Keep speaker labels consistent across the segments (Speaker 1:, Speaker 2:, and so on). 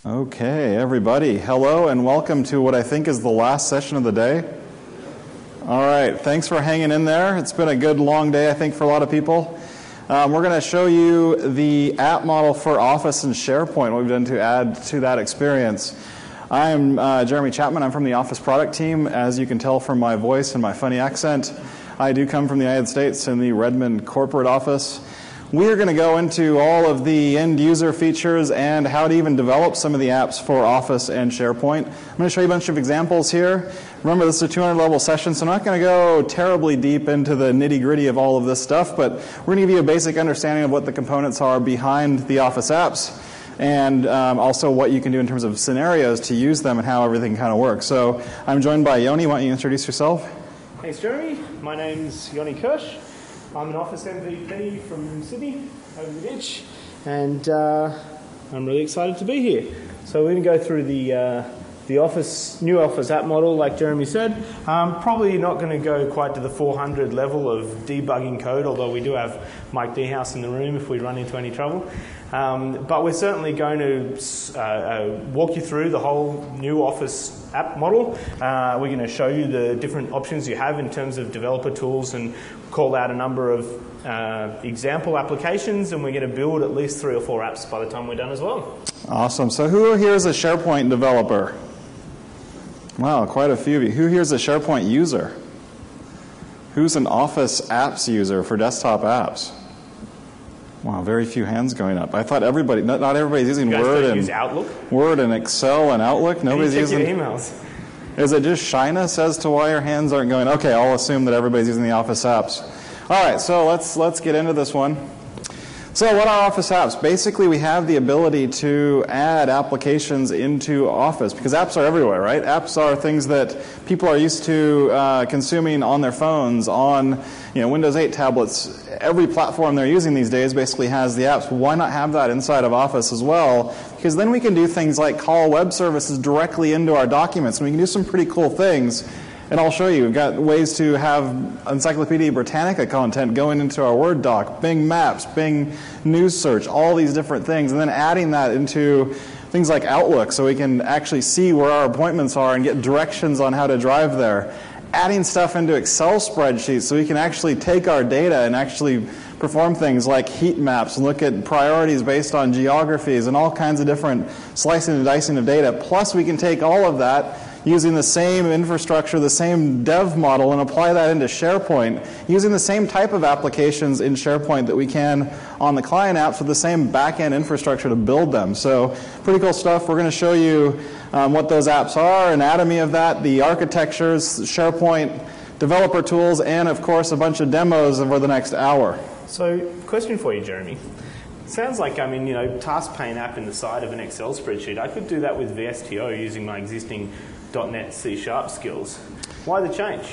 Speaker 1: Okay, everybody, hello and welcome to what I think is the last session of the day. All right, thanks for hanging in there. It's been a good long day, I think, for a lot of people. We're going to show you the app model for Office and SharePoint, what we've done to add to that experience. I'm Jeremy Chapman. I'm from the Office product team. As you can tell from my voice and my funny accent, I do come from the United States in the Redmond corporate office. We're going to go into all of the end user features and how to even develop some of the apps for Office and SharePoint. I'm going to show you a bunch of examples here. Remember, this is a 200 level session, so I'm not going to go terribly deep into the nitty-gritty of all of this stuff, but we're going to give you a basic understanding of what the components are behind the Office apps and also what you can do in terms of scenarios to use them and how everything kind of works. So I'm joined by Yoni. Why don't you introduce yourself?
Speaker 2: Thanks, Jeremy. My name's Yoni Kirsch. I'm an Office MVP from Sydney, over the ditch, and I'm really excited to be here. So we're going to go through the new Office app model, like Jeremy said. Probably not going to go quite to the 400 level of debugging code, although we do have Mike Dehouse in the room if we run into any trouble. But we're certainly going to walk you through the whole new Office app model. We're going to show you the different options you have in terms of developer tools and call out a number of example applications, and we're going to build at least 3 or 4 apps by the time we're done as well.
Speaker 1: Awesome. So who here is a SharePoint developer? Wow, quite a few of you. Who here is a SharePoint user? Who's an Office apps user for desktop apps? Wow, very few hands going up. I thought everybody, not everybody's using Word and Excel and Outlook. Nobody's using
Speaker 2: your emails.
Speaker 1: Is it just shyness as to why your hands aren't going? Okay, I'll assume that everybody's using the Office apps. All right, so let's get into this one. So what are Office apps? Basically, we have the ability to add applications into Office because apps are everywhere, right? Apps are things that people are used to consuming on their phones, on Windows 8 tablets. Every platform they're using these days basically has the apps. Why not have that inside of Office as well? Because then we can do things like call web services directly into our documents, and we can do some pretty cool things. And I'll show you. We've got ways to have Encyclopedia Britannica content going into our Word doc, Bing Maps, Bing News Search, all these different things, and then adding that into things like Outlook so we can actually see where our appointments are and get directions on how to drive there. Adding stuff into Excel spreadsheets so we can actually take our data and actually perform things like heat maps and look at priorities based on geographies and all kinds of different slicing and dicing of data. Plus, we can take all of that using the same infrastructure, the same dev model, and apply that into SharePoint, using the same type of applications in SharePoint that we can on the client apps with the same back-end infrastructure to build them. So pretty cool stuff. We're going to show you what those apps are, anatomy of that, the architectures, SharePoint, developer tools, and of course a bunch of demos over the next hour.
Speaker 2: So question for you, Jeremy. Sounds like, task pane app in the side of an Excel spreadsheet. I could do that with VSTO using my existing .NET C# skills. Why the change?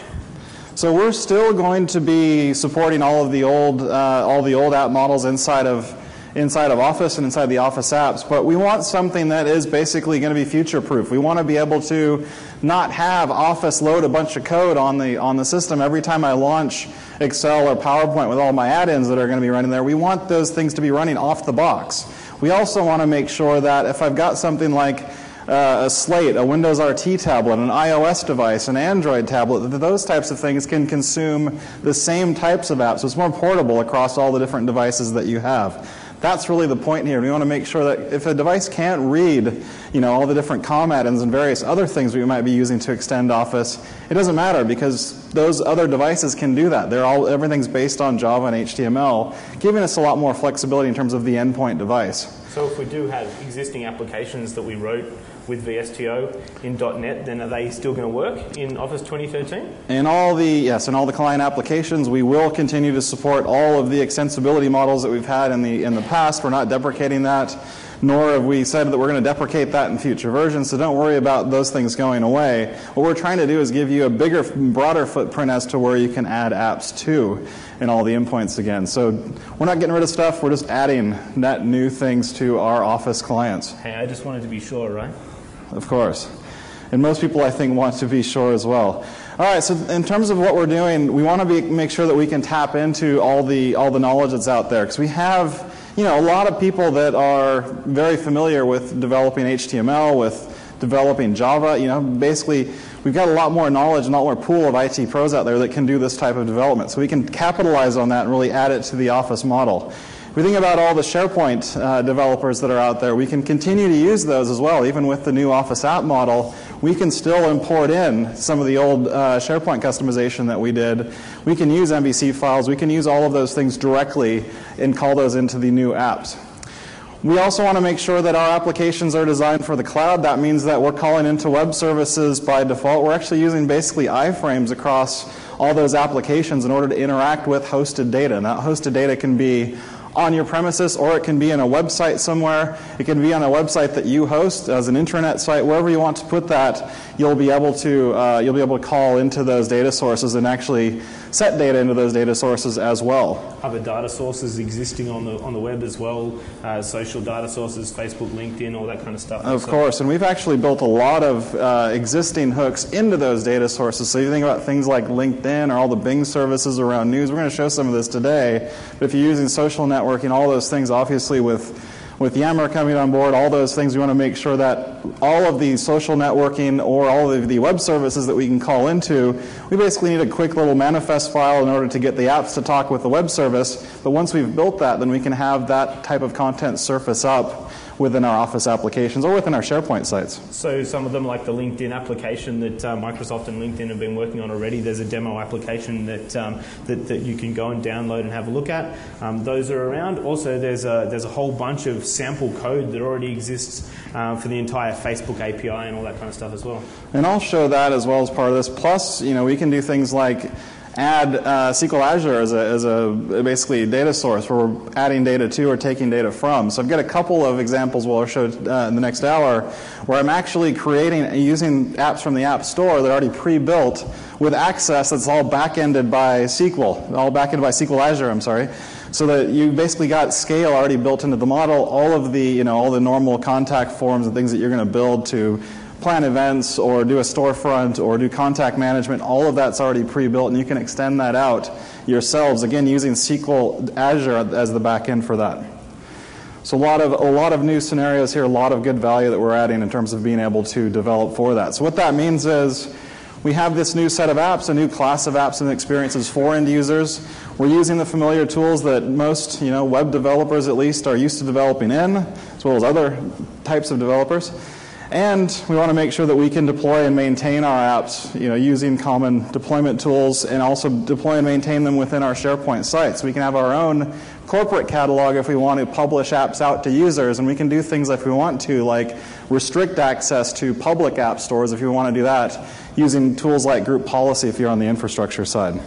Speaker 1: So we're still going to be supporting all of the old app models inside of Office and inside the Office apps, but we want something that is basically going to be future-proof. We want to be able to not have Office load a bunch of code on the system every time I launch Excel or PowerPoint with all my add-ins that are going to be running there. We want those things to be running off the box. We also want to make sure that if I've got something like a Slate, a Windows RT tablet, an iOS device, an Android tablet, those types of things can consume the same types of apps. So it's more portable across all the different devices that you have. That's really the point here. We want to make sure that if a device can't read, all the different COM add-ins and various other things we might be using to extend Office, it doesn't matter because those other devices can do that. Everything's based on Java and HTML, giving us a lot more flexibility in terms of the endpoint device.
Speaker 2: So if we do have existing applications that we wrote with VSTO in .NET, then are they still going to work in Office 2013?
Speaker 1: In all the client applications, we will continue to support all of the extensibility models that we've had in the past. We're not deprecating that, nor have we said that we're going to deprecate that in future versions, so don't worry about those things going away. What we're trying to do is give you a bigger, broader footprint as to where you can add apps to in all the endpoints again. So we're not getting rid of stuff, we're just adding net new things to our Office clients.
Speaker 2: Hey, I just wanted to be sure, right?
Speaker 1: Of course. And most people, I think, want to be sure as well. All right, so in terms of what we're doing, we want to make sure that we can tap into all the knowledge that's out there, because we have a lot of people that are very familiar with developing HTML, with developing Java, basically we've got a lot more knowledge and a lot more pool of IT pros out there that can do this type of development. So we can capitalize on that and really add it to the Office model. If we think about all the SharePoint developers that are out there, we can continue to use those as well. Even with the new Office app model, we can still import in some of the old SharePoint customization that we did. We can use MVC files. We can use all of those things directly and call those into the new apps. We also want to make sure that our applications are designed for the cloud. That means that we're calling into web services by default. We're actually using basically iframes across all those applications in order to interact with hosted data. And that hosted data can be on your premises, or it can be in a website somewhere. It can be on a website that you host as an intranet site. Wherever you want to put that, you'll be able to call into those data sources and actually set data into those data sources as well.
Speaker 2: Other data sources existing on the web as well, social data sources, Facebook, LinkedIn, all that kind of stuff.
Speaker 1: Of course, and we've actually built a lot of existing hooks into those data sources. So you think about things like LinkedIn or all the Bing services around news. We're going to show some of this today. But if you're using social networking, all those things, obviously with Yammer coming on board, all those things, we want to make sure that all of the social networking or all of the web services that we can call into, we basically need a quick little manifest file in order to get the apps to talk with the web service. But once we've built that, then we can have that type of content surface up within our Office applications or within our SharePoint sites.
Speaker 2: So some of them, like the LinkedIn application that Microsoft and LinkedIn have been working on already, there's a demo application that you can go and download and have a look at. Those are around. Also, there's a whole bunch of sample code that already exists for the entire Facebook API and all that kind of stuff as well.
Speaker 1: And I'll show that as well as part of this. Plus, we can do things like add SQL Azure as a basically data source where we're adding data to or taking data from. So I've got a couple of examples we'll show in the next hour where I'm actually using apps from the App Store that are already pre-built with access that's all back-ended by SQL, SQL Azure, I'm sorry. So that you basically got scale already built into the model, all of the, all the normal contact forms and things that you're going to build to plan events or do a storefront or do contact management, all of that's already pre-built, and you can extend that out yourselves, again, using SQL Azure as the back end for that. So a lot of new scenarios here, a lot of good value that we're adding in terms of being able to develop for that. So what that means is we have this new set of apps, a new class of apps and experiences for end users. We're using the familiar tools that most web developers at least are used to developing in, as well as other types of developers. And we want to make sure that we can deploy and maintain our apps, using common deployment tools, and also deploy and maintain them within our SharePoint sites. We can have our own corporate catalog if we want to publish apps out to users, and we can do things if we want to, like restrict access to public app stores if you want to do that, using tools like group policy if you're on the infrastructure side.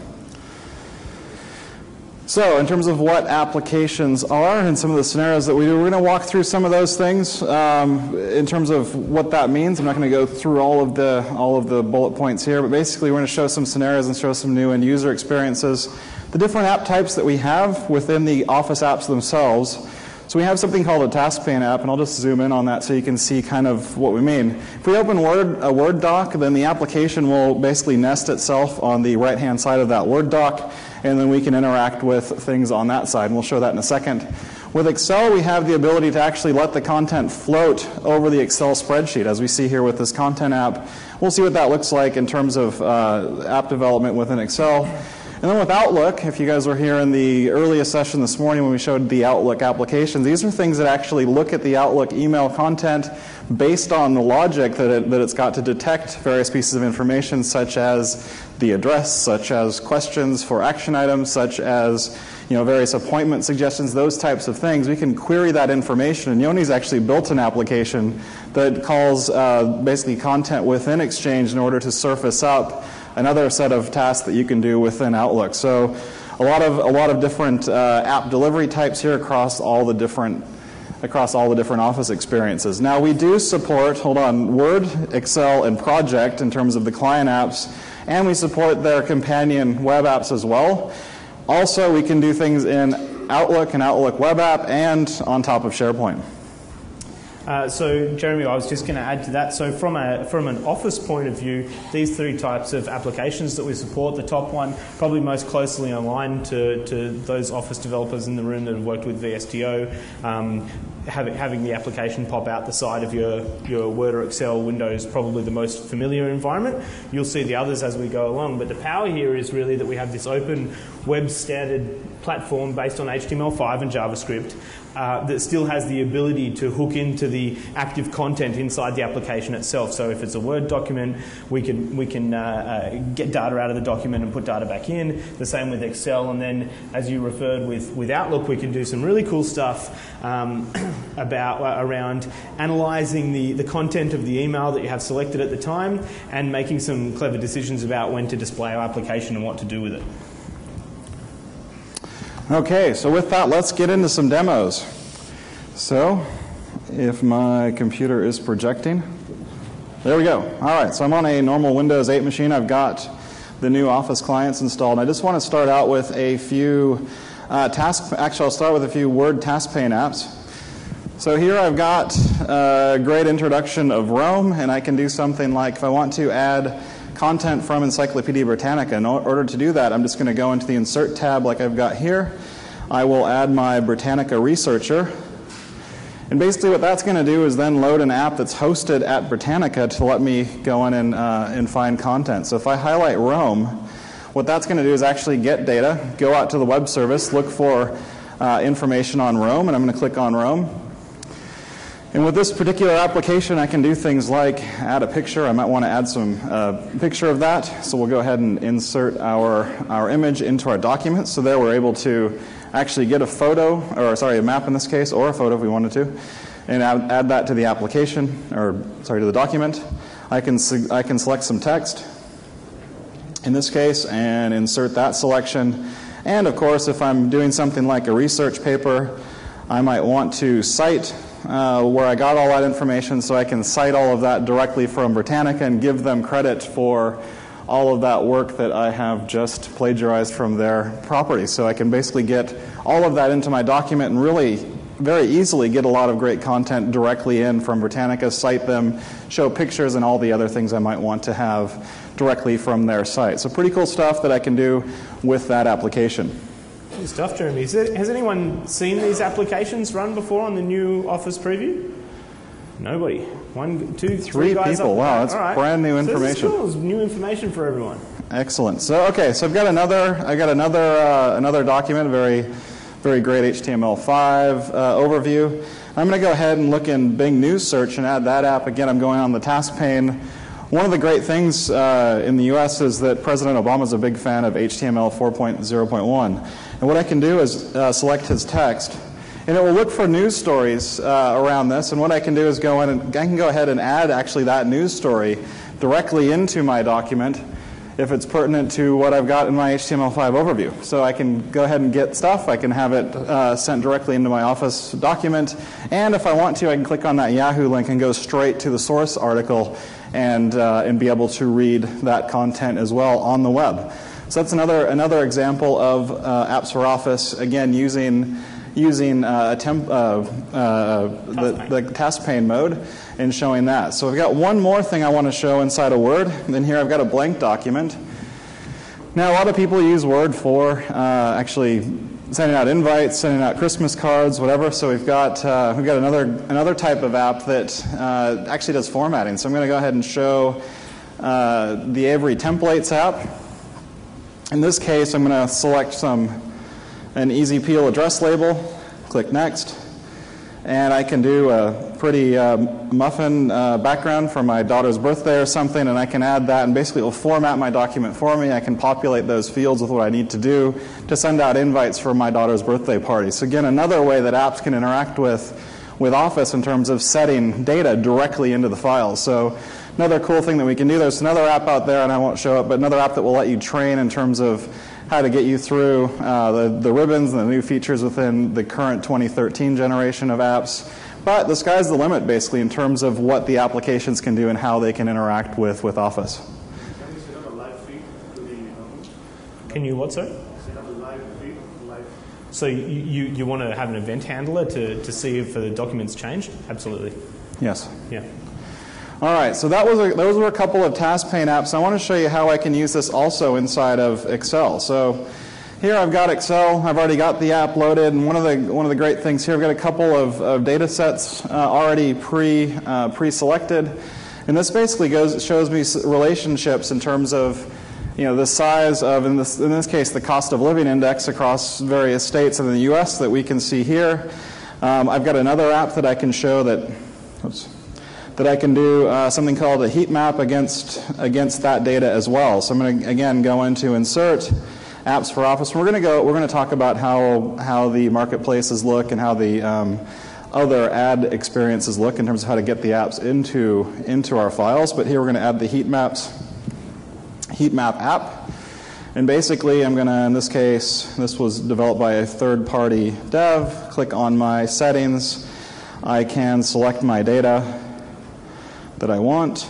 Speaker 1: So in terms of what applications are and some of the scenarios that we do, we're going to walk through some of those things in terms of what that means. I'm not going to go through all of the bullet points here, but basically we're going to show some scenarios and show some new end user experiences. The different app types that we have within the Office apps themselves. So we have something called a task pane app, and I'll just zoom in on that so you can see kind of what we mean. If we open a Word doc, then the application will basically nest itself on the right-hand side of that Word doc, and then we can interact with things on that side, and we'll show that in a second. With Excel, we have the ability to actually let the content float over the Excel spreadsheet, as we see here with this content app. We'll see what that looks like in terms of app development within Excel. And then with Outlook, if you guys were here in the earliest session this morning when we showed the Outlook application, these are things that actually look at the Outlook email content based on the logic that it's got to detect various pieces of information, such as the address, such as questions for action items, such as various appointment suggestions, those types of things. We can query that information, and Yoni's actually built an application that calls basically content within Exchange in order to surface up another set of tasks that you can do within Outlook. So a lot of different app delivery types here across all the different Office experiences. Now we do support, Word, Excel, and Project in terms of the client apps, and we support their companion web apps as well. Also, we can do things in Outlook and Outlook web app and on top of SharePoint.
Speaker 2: So, Jeremy, I was just going to add to that. So, from an Office point of view, these three types of applications that we support, the top one probably most closely aligned to those Office developers in the room that have worked with VSTO, having the application pop out the side of your Word or Excel window is probably the most familiar environment. You'll see the others as we go along, but the power here is really that we have this open web standard platform based on HTML5 and JavaScript that still has the ability to hook into the active content inside the application itself. So if it's a Word document, we can get data out of the document and put data back in. The same with Excel, and then as you referred with Outlook, we can do some really cool stuff around analysing the content of the email that you have selected at the time and making some clever decisions about when to display our application and what to do with it.
Speaker 1: Okay, so with that, let's get into some demos. So, if my computer is projecting, there we go. All right, so I'm on a normal Windows 8 machine. I've got the new Office clients installed. I just want to start out with a few Actually, I'll start with a few Word task pane apps. So here I've got a great introduction of Roam, and I can do something like if I want to add content from Encyclopedia Britannica. In order to do that, I'm just going to go into the Insert tab like I've got here. I will add my Britannica Researcher. And basically what that's going to do is then load an app that's hosted at Britannica to let me go in and find content. So if I highlight Roam, what that's going to do is actually get data, go out to the web service, look for information on Roam, and I'm going to click on Roam. And with this particular application, I can do things like add a picture. I might want to add some picture of that. So we'll go ahead and insert our image into our document. So there we're able to actually get a photo, or sorry, a map in this case, or a photo if we wanted to, and add that to the application, or sorry, to the document. I can select some text in this case and insert that selection. And of course, if I'm doing something like a research paper, I might want to cite where I got all that information, so I can cite all of that directly from Britannica and give them credit for all of that work that I have just plagiarized from their property. So I can basically get all of that into my document and really very easily get a lot of great content directly in from Britannica, cite them, show pictures, and all the other things I might want to have directly from their site. So pretty cool stuff that I can do with that application.
Speaker 2: Good stuff, Jeremy. Has anyone seen these applications run before on the new Office preview? Nobody. 1, 2, 3 guys
Speaker 1: people. Wow, that's
Speaker 2: right.
Speaker 1: Brand new information.
Speaker 2: So this is cool. It's new information for everyone.
Speaker 1: Excellent. So okay, so I've got another document, very great HTML5 overview. I'm going to go ahead and look in Bing News Search and add that app. Again, I'm going on the task pane. One of the great things in the US is that President Obama is a big fan of HTML 4.0.1. And what I can do is select his text, and it will look for news stories around this. And what I can do is go in and I can go ahead and add actually that news story directly into my document if it's pertinent to what I've got in my HTML5 overview. So I can go ahead and get stuff. I can have it sent directly into my Office document. And if I want to, I can click on that Yahoo link and go straight to the source article and be able to read that content as well on the web. So that's another example of apps for Office, again using the task pane mode and showing that. So I've got one more thing I want to show inside of Word. And then here I've got a blank document. Now a lot of people use Word for actually sending out invites, sending out Christmas cards, whatever. So we've got another type of app that actually does formatting. So I'm going to go ahead and show the Avery Templates app. In this case, I'm going to select an Easy Peel address label, click Next, and I can do a pretty muffin background for my daughter's birthday or something, and I can add that, and basically it will format my document for me. I can populate those fields with what I need to do to send out invites for my daughter's birthday party. So again, another way that apps can interact with Office in terms of setting data directly into the files. So another cool thing that we can do, there's another app out there, and I won't show it, but another app that will let you train in terms of how to get you through the ribbons and the new features within the current 2013 generation of apps. But the sky's the limit, basically, in terms of what the applications can do and how they can interact with Office.
Speaker 3: Can you set up a live feed to the
Speaker 2: Can you what, sir?
Speaker 3: Set up a live feed?
Speaker 2: So you want to have an event handler to see if the document's changed? Absolutely.
Speaker 1: Yes.
Speaker 2: Yeah.
Speaker 1: All right, so those were a couple of task pane apps. I want to show you how I can use this also inside of Excel. So here I've got Excel. I've already got the app loaded, and one of the great things here, I've got a couple of data sets already pre-selected, and this basically shows me relationships in terms of the size of, in this case, the cost of living index across various states in the U.S. that we can see here. I've got another app that I can show that I can do something called a heat map against that data as well. So I'm going to again go into Insert, Apps for Office. We're going to talk about how the marketplaces look and how the other ad experiences look in terms of how to get the apps into our files. But here we're going to add the heat map app. And basically I'm going to, in this case, this was developed by a third-party dev. Click on my settings. I can select my data that I want.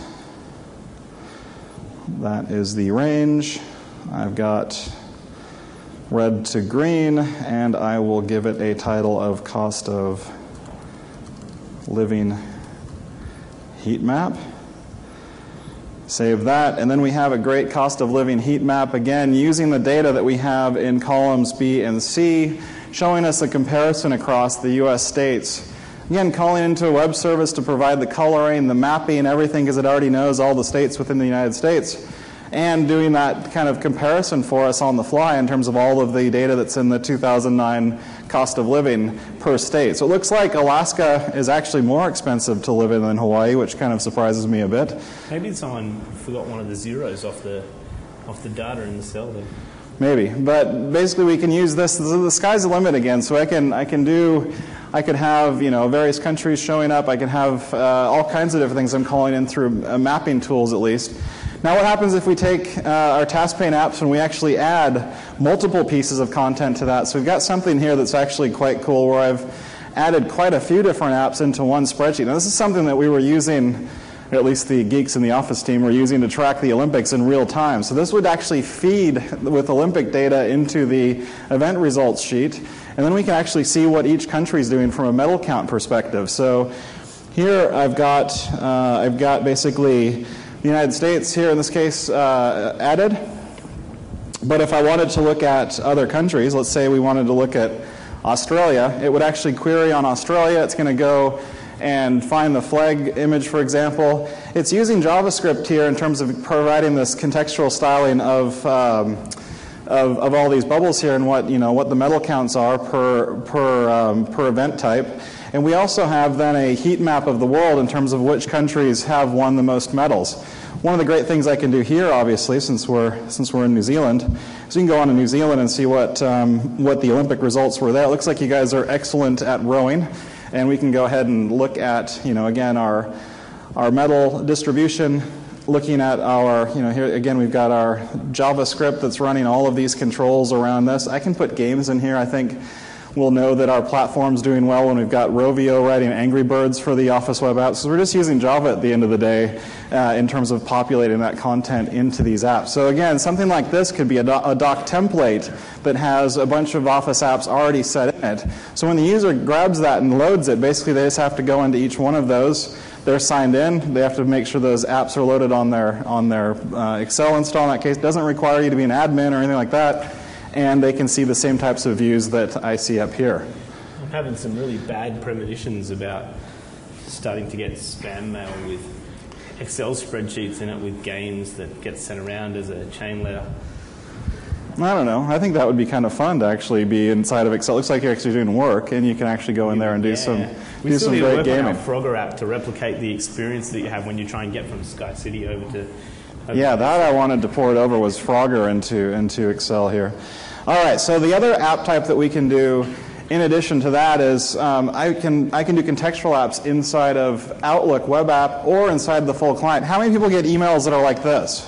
Speaker 1: That is the range. I've got red to green, and I will give it a title of cost of living heat map. Save that, and then we have a great cost of living heat map, again using the data that we have in columns B and C, showing us a comparison across the US states. Again, calling into a web service to provide the coloring, the mapping, everything, because it already knows all the states within the United States, and doing that kind of comparison for us on the fly in terms of all of the data that's in the 2009 cost of living per state. So it looks like Alaska is actually more expensive to live in than Hawaii, which kind of surprises me a bit.
Speaker 2: Maybe someone forgot one of the zeros off the data in the cell there.
Speaker 1: Maybe, but basically we can use this. The sky's the limit again. So I could have various countries showing up. I can have all kinds of different things I'm calling in through mapping tools at least. Now what happens if we take our task pane apps and we actually add multiple pieces of content to that? So we've got something here that's actually quite cool where I've added quite a few different apps into one spreadsheet. Now this is something that we were using, or at least the geeks in the office team were using to track the Olympics in real time. So this would actually feed with Olympic data into the event results sheet, and then we can actually see what each country is doing from a medal count perspective. So here I've got basically the United States here in this case added. But if I wanted to look at other countries, let's say we wanted to look at Australia, it would actually query on Australia. It's going to go and find the flag image, for example. It's using JavaScript here in terms of providing this contextual styling of all these bubbles here and what the medal counts are per event type. And we also have then a heat map of the world in terms of which countries have won the most medals. One of the great things I can do here, obviously, since we're in New Zealand, is you can go on to New Zealand and see what the Olympic results were there. It looks like you guys are excellent at rowing, and we can go ahead and look at again our medal distribution. Looking at our here again we've got our JavaScript that's running all of these controls around this. I can put games in here. I think we'll know that our platform's doing well when we've got Rovio writing Angry Birds for the Office web apps. So we're just using Java at the end of the day in terms of populating that content into these apps. So again, something like this could be a doc template that has a bunch of Office apps already set in it. So when the user grabs that and loads it, basically they just have to go into each one of those. They're signed in. They have to make sure those apps are loaded on their Excel install. In that case, it doesn't require you to be an admin or anything like that. And they can see the same types of views that I see up here.
Speaker 2: I'm having some really bad premonitions about starting to get spam mail with Excel spreadsheets in it with games that get sent around as a chain letter.
Speaker 1: I don't know. I think that would be kind of fun to actually be inside of Excel. It looks like you're actually doing work, and you can actually go in there and do some great gaming.
Speaker 2: We still need to work on our Frogger app to replicate the experience that you have when you try and get from Sky City over to...
Speaker 1: Yeah, that I wanted to port over was Frogger into Excel here. All right, so the other app type that we can do in addition to that is I can do contextual apps inside of Outlook web app or inside the full client. How many people get emails that are like this?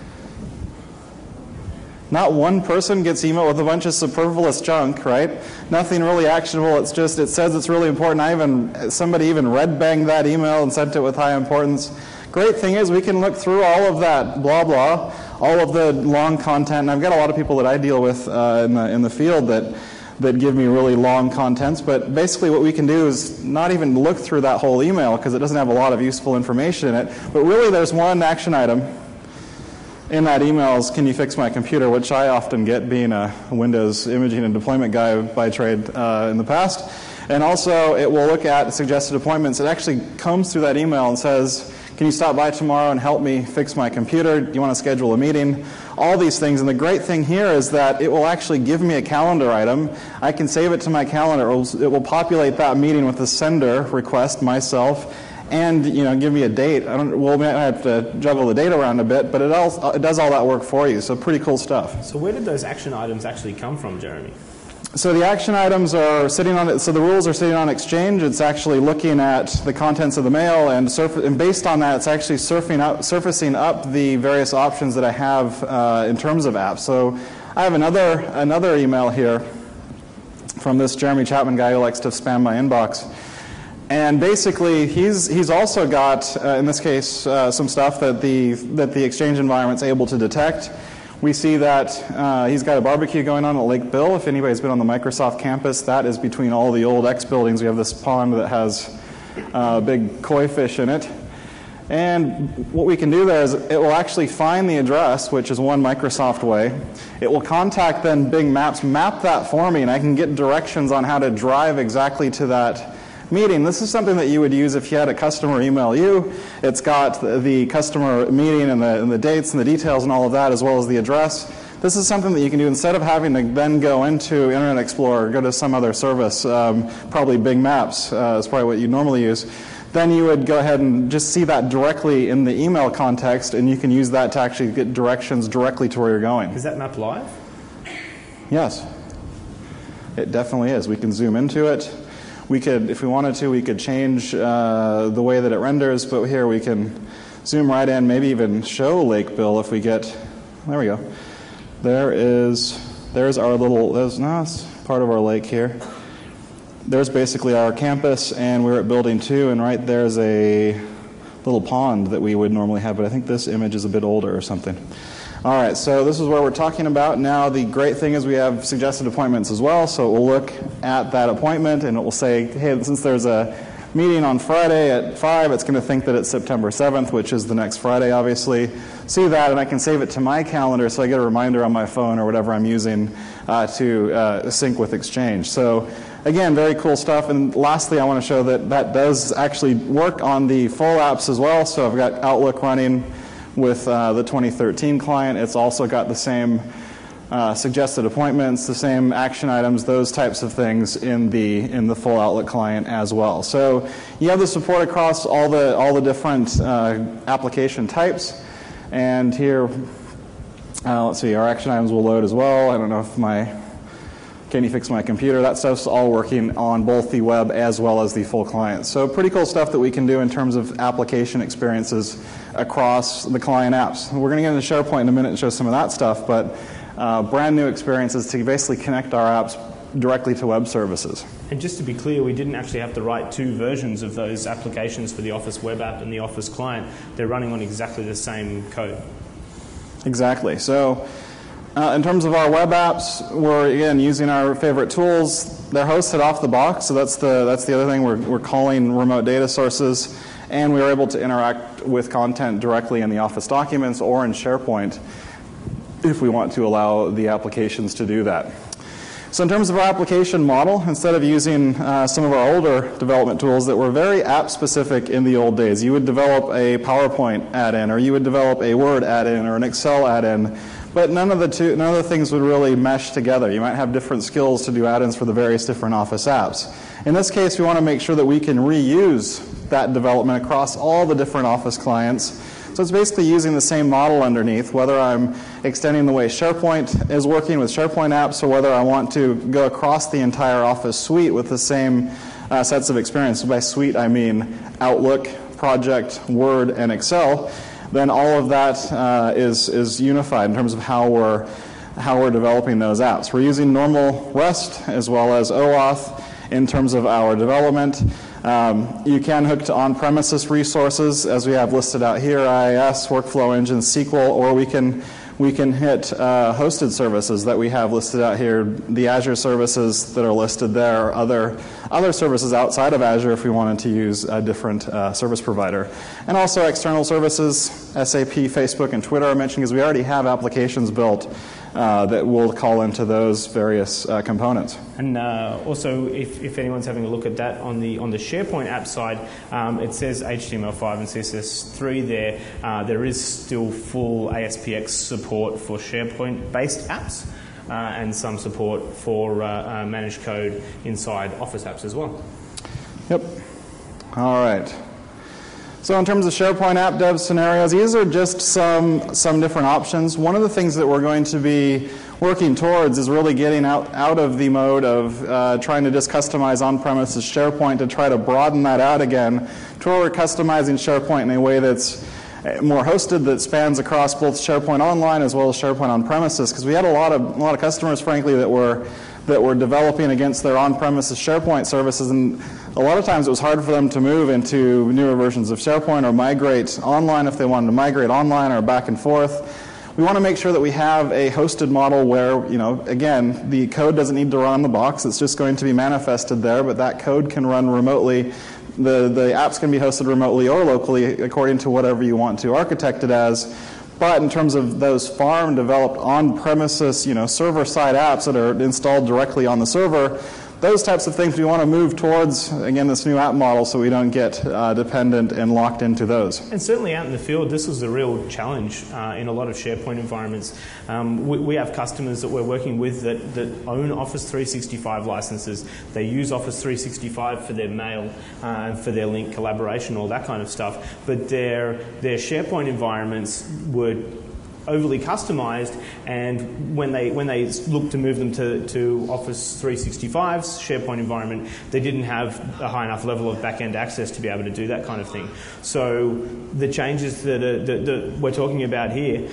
Speaker 1: Not one person gets email with a bunch of superfluous junk, right? Nothing really actionable. It's just, it says it's really important. Somebody even red banged that email and sent it with high importance. Great thing is we can look through all of that blah blah, all of the long content. And I've got a lot of people that I deal with in the field that give me really long contents. But basically what we can do is not even look through that whole email because it doesn't have a lot of useful information in it. But really there's one action item in that email is, can you fix my computer, which I often get being a Windows imaging and deployment guy by trade in the past. And also it will look at suggested appointments. It actually combs through that email and says, can you stop by tomorrow and help me fix my computer? Do you want to schedule a meeting? All these things. And the great thing here is that it will actually give me a calendar item. I can save it to my calendar. It will populate that meeting with the sender request, myself, and give me a date. We'll have to juggle the date around a bit, but it does all that work for you. So pretty cool stuff.
Speaker 2: So where did those action items actually come from, Jeremy?
Speaker 1: So the action items are sitting on it. So the rules are sitting on Exchange. It's actually looking at the contents of the mail, and based on that, it's actually surfacing up the various options that I have in terms of apps. So I have another email here from this Jeremy Chapman guy who likes to spam my inbox. And basically, he's also got, in this case, some stuff that the Exchange environment's able to detect. We see that he's got a barbecue going on at Lake Bill. If anybody's been on the Microsoft campus, that is between all the old X buildings. We have this pond that has big koi fish in it. And what we can do there is it will actually find the address, which is one Microsoft way. It will contact then Bing Maps, map that for me, and I can get directions on how to drive exactly to that meeting. This is something that you would use if you had a customer email you. It's got the customer meeting and the dates and the details and all of that, as well as the address. This is something that you can do instead of having to then go into Internet Explorer or go to some other service, probably Bing Maps is probably what you normally use. Then you would go ahead and just see that directly in the email context, and you can use that to actually get directions directly to where you're going.
Speaker 2: Is that map live?
Speaker 1: Yes. It definitely is. We can zoom into it. We could, if we wanted to, we could change the way that it renders, but here we can zoom right in, maybe even show Lake Bill if we get, there we go. There's our little, that's part of our lake here. There's basically our campus, and we're at building 2, and right there's a little pond that we would normally have, but I think this image is a bit older or something. All right, so this is where we're talking about. Now the great thing is we have suggested appointments as well, so it will look at that appointment and it will say, hey, since there's a meeting on Friday at 5, it's going to think that it's September 7th, which is the next Friday, obviously. See that, and I can save it to my calendar so I get a reminder on my phone or whatever I'm using to sync with Exchange. So again, very cool stuff. And lastly, I want to show that that does actually work on the full apps as well. So I've got Outlook running with the 2013 client. It's also got the same suggested appointments, the same action items, those types of things in the full Outlook client as well. So you have the support across all the different application types. And here, let's see, our action items will load as well. I don't know if can you fix my computer? That stuff's all working on both the web as well as the full client. So pretty cool stuff that we can do in terms of application experiences across the client apps. We're going to get into SharePoint in a minute and show some of that stuff, but brand new experiences to basically connect our apps directly to web services.
Speaker 2: And just to be clear, we didn't actually have to write 2 versions of those applications for the Office web app and the Office client. They're running on exactly the same code.
Speaker 1: Exactly. So in terms of our web apps, we're again using our favorite tools. They're hosted off the box, so that's the other thing. We're calling remote data sources, and we are able to interact with content directly in the Office documents or in SharePoint if we want to allow the applications to do that. So in terms of our application model, instead of using some of our older development tools that were very app-specific in the old days, you would develop a PowerPoint add-in, or you would develop a Word add-in, or an Excel add-in, but none of the things would really mesh together. You might have different skills to do add-ins for the various different Office apps. In this case, we want to make sure that we can reuse that development across all the different Office clients. So it's basically using the same model underneath, whether I'm extending the way SharePoint is working with SharePoint apps or whether I want to go across the entire Office suite with the same sets of experience. By suite, I mean Outlook, Project, Word, and Excel. Then all of that is unified in terms of how we're developing those apps. We're using normal REST as well as OAuth in terms of our development. You can hook to on-premises resources, as we have listed out here, IIS, Workflow Engine, SQL, or we can We can hit hosted services that we have listed out here, the Azure services that are listed there, other services outside of Azure if we wanted to use a different service provider. And also external services, SAP, Facebook, and Twitter I mentioned, because we already have applications built that will call into those various components.
Speaker 2: And also, if anyone's having a look at that on the SharePoint app side, it says HTML5 and CSS3 there. There is still full ASPX support for SharePoint-based apps and some support for managed code inside Office apps as well.
Speaker 1: Yep. All right. So in terms of SharePoint app dev scenarios, these are just some different options. One of the things that we're going to be working towards is really getting out of the mode of trying to just customize on-premises SharePoint to try to broaden that out again to where we're customizing SharePoint in a way that's more hosted, that spans across both SharePoint Online as well as SharePoint on-premises, because we had a lot of customers, frankly, that were developing against their on-premises SharePoint services, and a lot of times it was hard for them to move into newer versions of SharePoint or migrate online if they wanted to migrate online or back and forth. We want to make sure that we have a hosted model where, again, the code doesn't need to run on the box. It's just going to be manifested there, but that code can run remotely. The apps can be hosted remotely or locally according to whatever you want to architect it as. But in terms of those farm-developed on-premises, server-side apps that are installed directly on the server, those types of things we want to move towards, again, this new app model so we don't get dependent and locked into those.
Speaker 2: And certainly out in the field, this was a real challenge in a lot of SharePoint environments. We have customers that we're working with that own Office 365 licenses. They use Office 365 for their mail, for their link collaboration, all that kind of stuff. But their SharePoint environments were overly customized, and when they looked to move them to Office 365's SharePoint environment, they didn't have a high enough level of back-end access to be able to do that kind of thing. So the changes that we're talking about here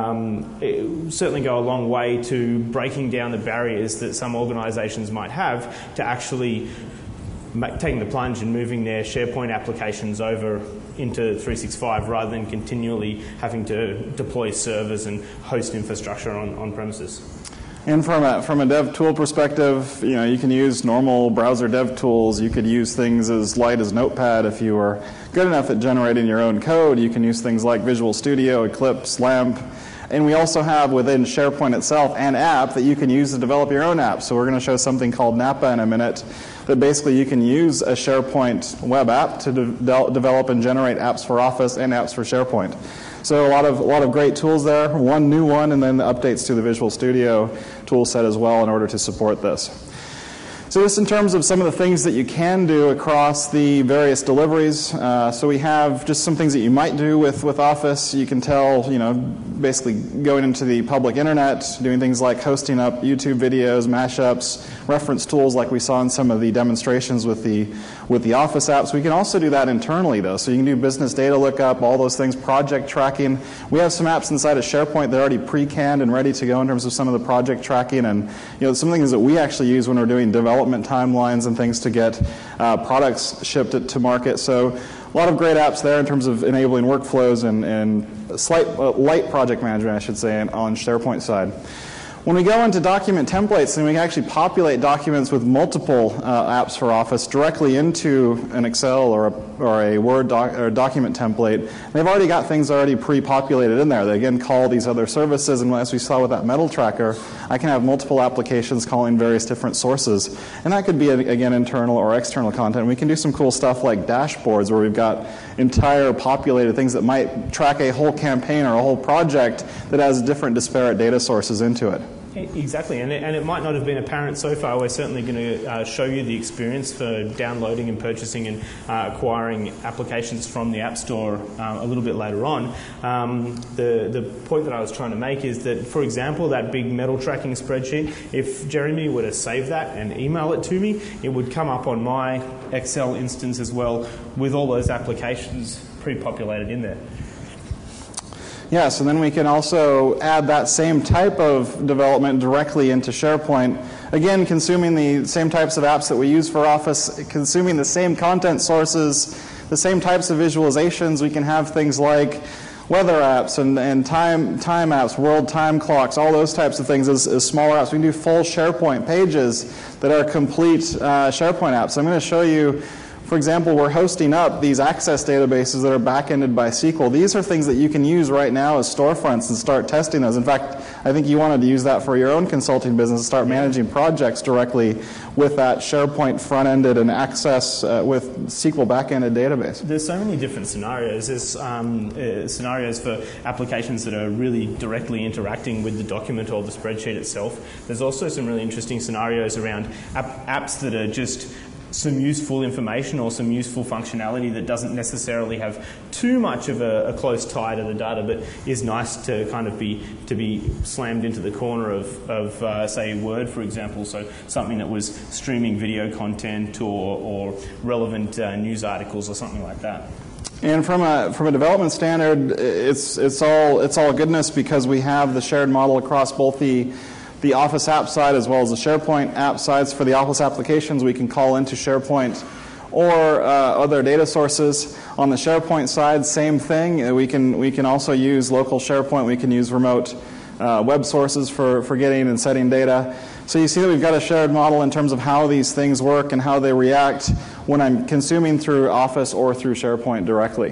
Speaker 2: certainly go a long way to breaking down the barriers that some organizations might have to actually taking the plunge and moving their SharePoint applications over into 365 rather than continually having to deploy servers and host infrastructure on premises.
Speaker 1: And from a dev tool perspective, you can use normal browser dev tools. You could use things as light as Notepad if you were good enough at generating your own code. You can use things like Visual Studio, Eclipse, LAMP. And we also have within SharePoint itself an app that you can use to develop your own app. So we're going to show something called Napa in a minute, that basically you can use a SharePoint web app to develop and generate apps for Office and apps for SharePoint. So a lot of great tools there, one new one, and then the updates to the Visual Studio tool set as well in order to support this. So just in terms of some of the things that you can do across the various deliveries, so we have just some things that you might do with Office. You can tell, basically going into the public internet, doing things like hosting up YouTube videos, mashups, reference tools like we saw in some of the demonstrations with the Office apps. We can also do that internally, though. So you can do business data lookup, all those things, project tracking. We have some apps inside of SharePoint that are already pre-canned and ready to go in terms of some of the project tracking, and some things that we actually use when we're doing development timelines and things to get products shipped to market. So a lot of great apps there in terms of enabling workflows and light project management, I should say, on SharePoint side. When we go into document templates, then we can actually populate documents with multiple apps for Office directly into an Excel or a Word or document template. They've already got things already pre-populated in there. They again call these other services, and as we saw with that metal tracker, I can have multiple applications calling various different sources. And that could be, again, internal or external content. We can do some cool stuff like dashboards where we've got entire populated things that might track a whole campaign or a whole project that has different disparate data sources into it.
Speaker 2: Exactly, and it might not have been apparent so far. We're certainly going to show you the experience for downloading and purchasing and acquiring applications from the App Store a little bit later on. The point that I was trying to make is that, for example, that big metal tracking spreadsheet, if Jeremy were to save that and email it to me, it would come up on my Excel instance as well with all those applications pre-populated in there.
Speaker 1: Yes, and then we can also add that same type of development directly into SharePoint. Again, consuming the same types of apps that we use for Office, consuming the same content sources, the same types of visualizations. We can have things like weather apps and time apps, world time clocks, all those types of things as smaller apps. We can do full SharePoint pages that are complete SharePoint apps. I'm going to show you, for example, we're hosting up these Access databases that are back-ended by SQL. These are things that you can use right now as storefronts and start testing those. In fact, I think you wanted to use that for your own consulting business, start managing projects directly with that SharePoint front-ended and Access with SQL back-ended database.
Speaker 2: There's so many different scenarios. There's scenarios for applications that are really directly interacting with the document or the spreadsheet itself. There's also some really interesting scenarios around apps that are just some useful information or some useful functionality that doesn't necessarily have too much of a close tie to the data, but is nice to kind of be slammed into the corner of say Word, for example. So something that was streaming video content or relevant news articles or something like that.
Speaker 1: And from a development standard, it's all goodness because we have the shared model across both the Office app side as well as the SharePoint app sides. For the Office applications, we can call into SharePoint or other data sources. On the SharePoint side, same thing. We can also use local SharePoint. We can use remote web sources for getting and setting data. So you see that we've got a shared model in terms of how these things work and how they react when I'm consuming through Office or through SharePoint directly.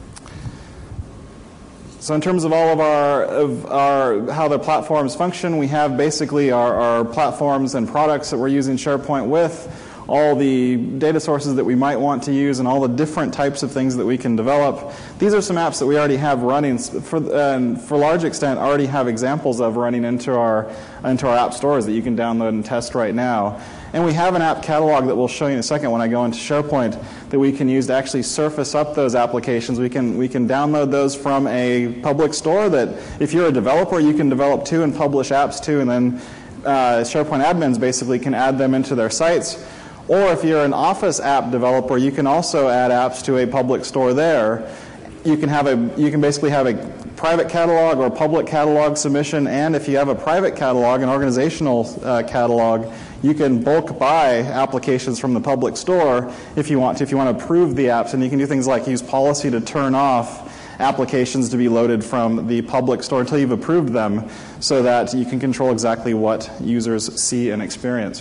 Speaker 1: So in terms of all of our how the platforms function, we have basically our platforms and products that we're using SharePoint with, all the data sources that we might want to use, and all the different types of things that we can develop. These are some apps that we already have running, for a large extent, already have examples of running into our app stores that you can download and test right now. And we have an app catalog that we'll show you in a second when I go into SharePoint that we can use to actually surface up those applications. We can download those from a public store that if you're a developer, you can develop to and publish apps to, and then SharePoint admins basically can add them into their sites. Or if you're an Office app developer, you can also add apps to a public store there. You can basically have a private catalog or public catalog submission, and if you have a private catalog, an organizational catalog, you can bulk buy applications from the public store if you want to approve the apps, and you can do things like use policy to turn off applications to be loaded from the public store until you've approved them so that you can control exactly what users see and experience.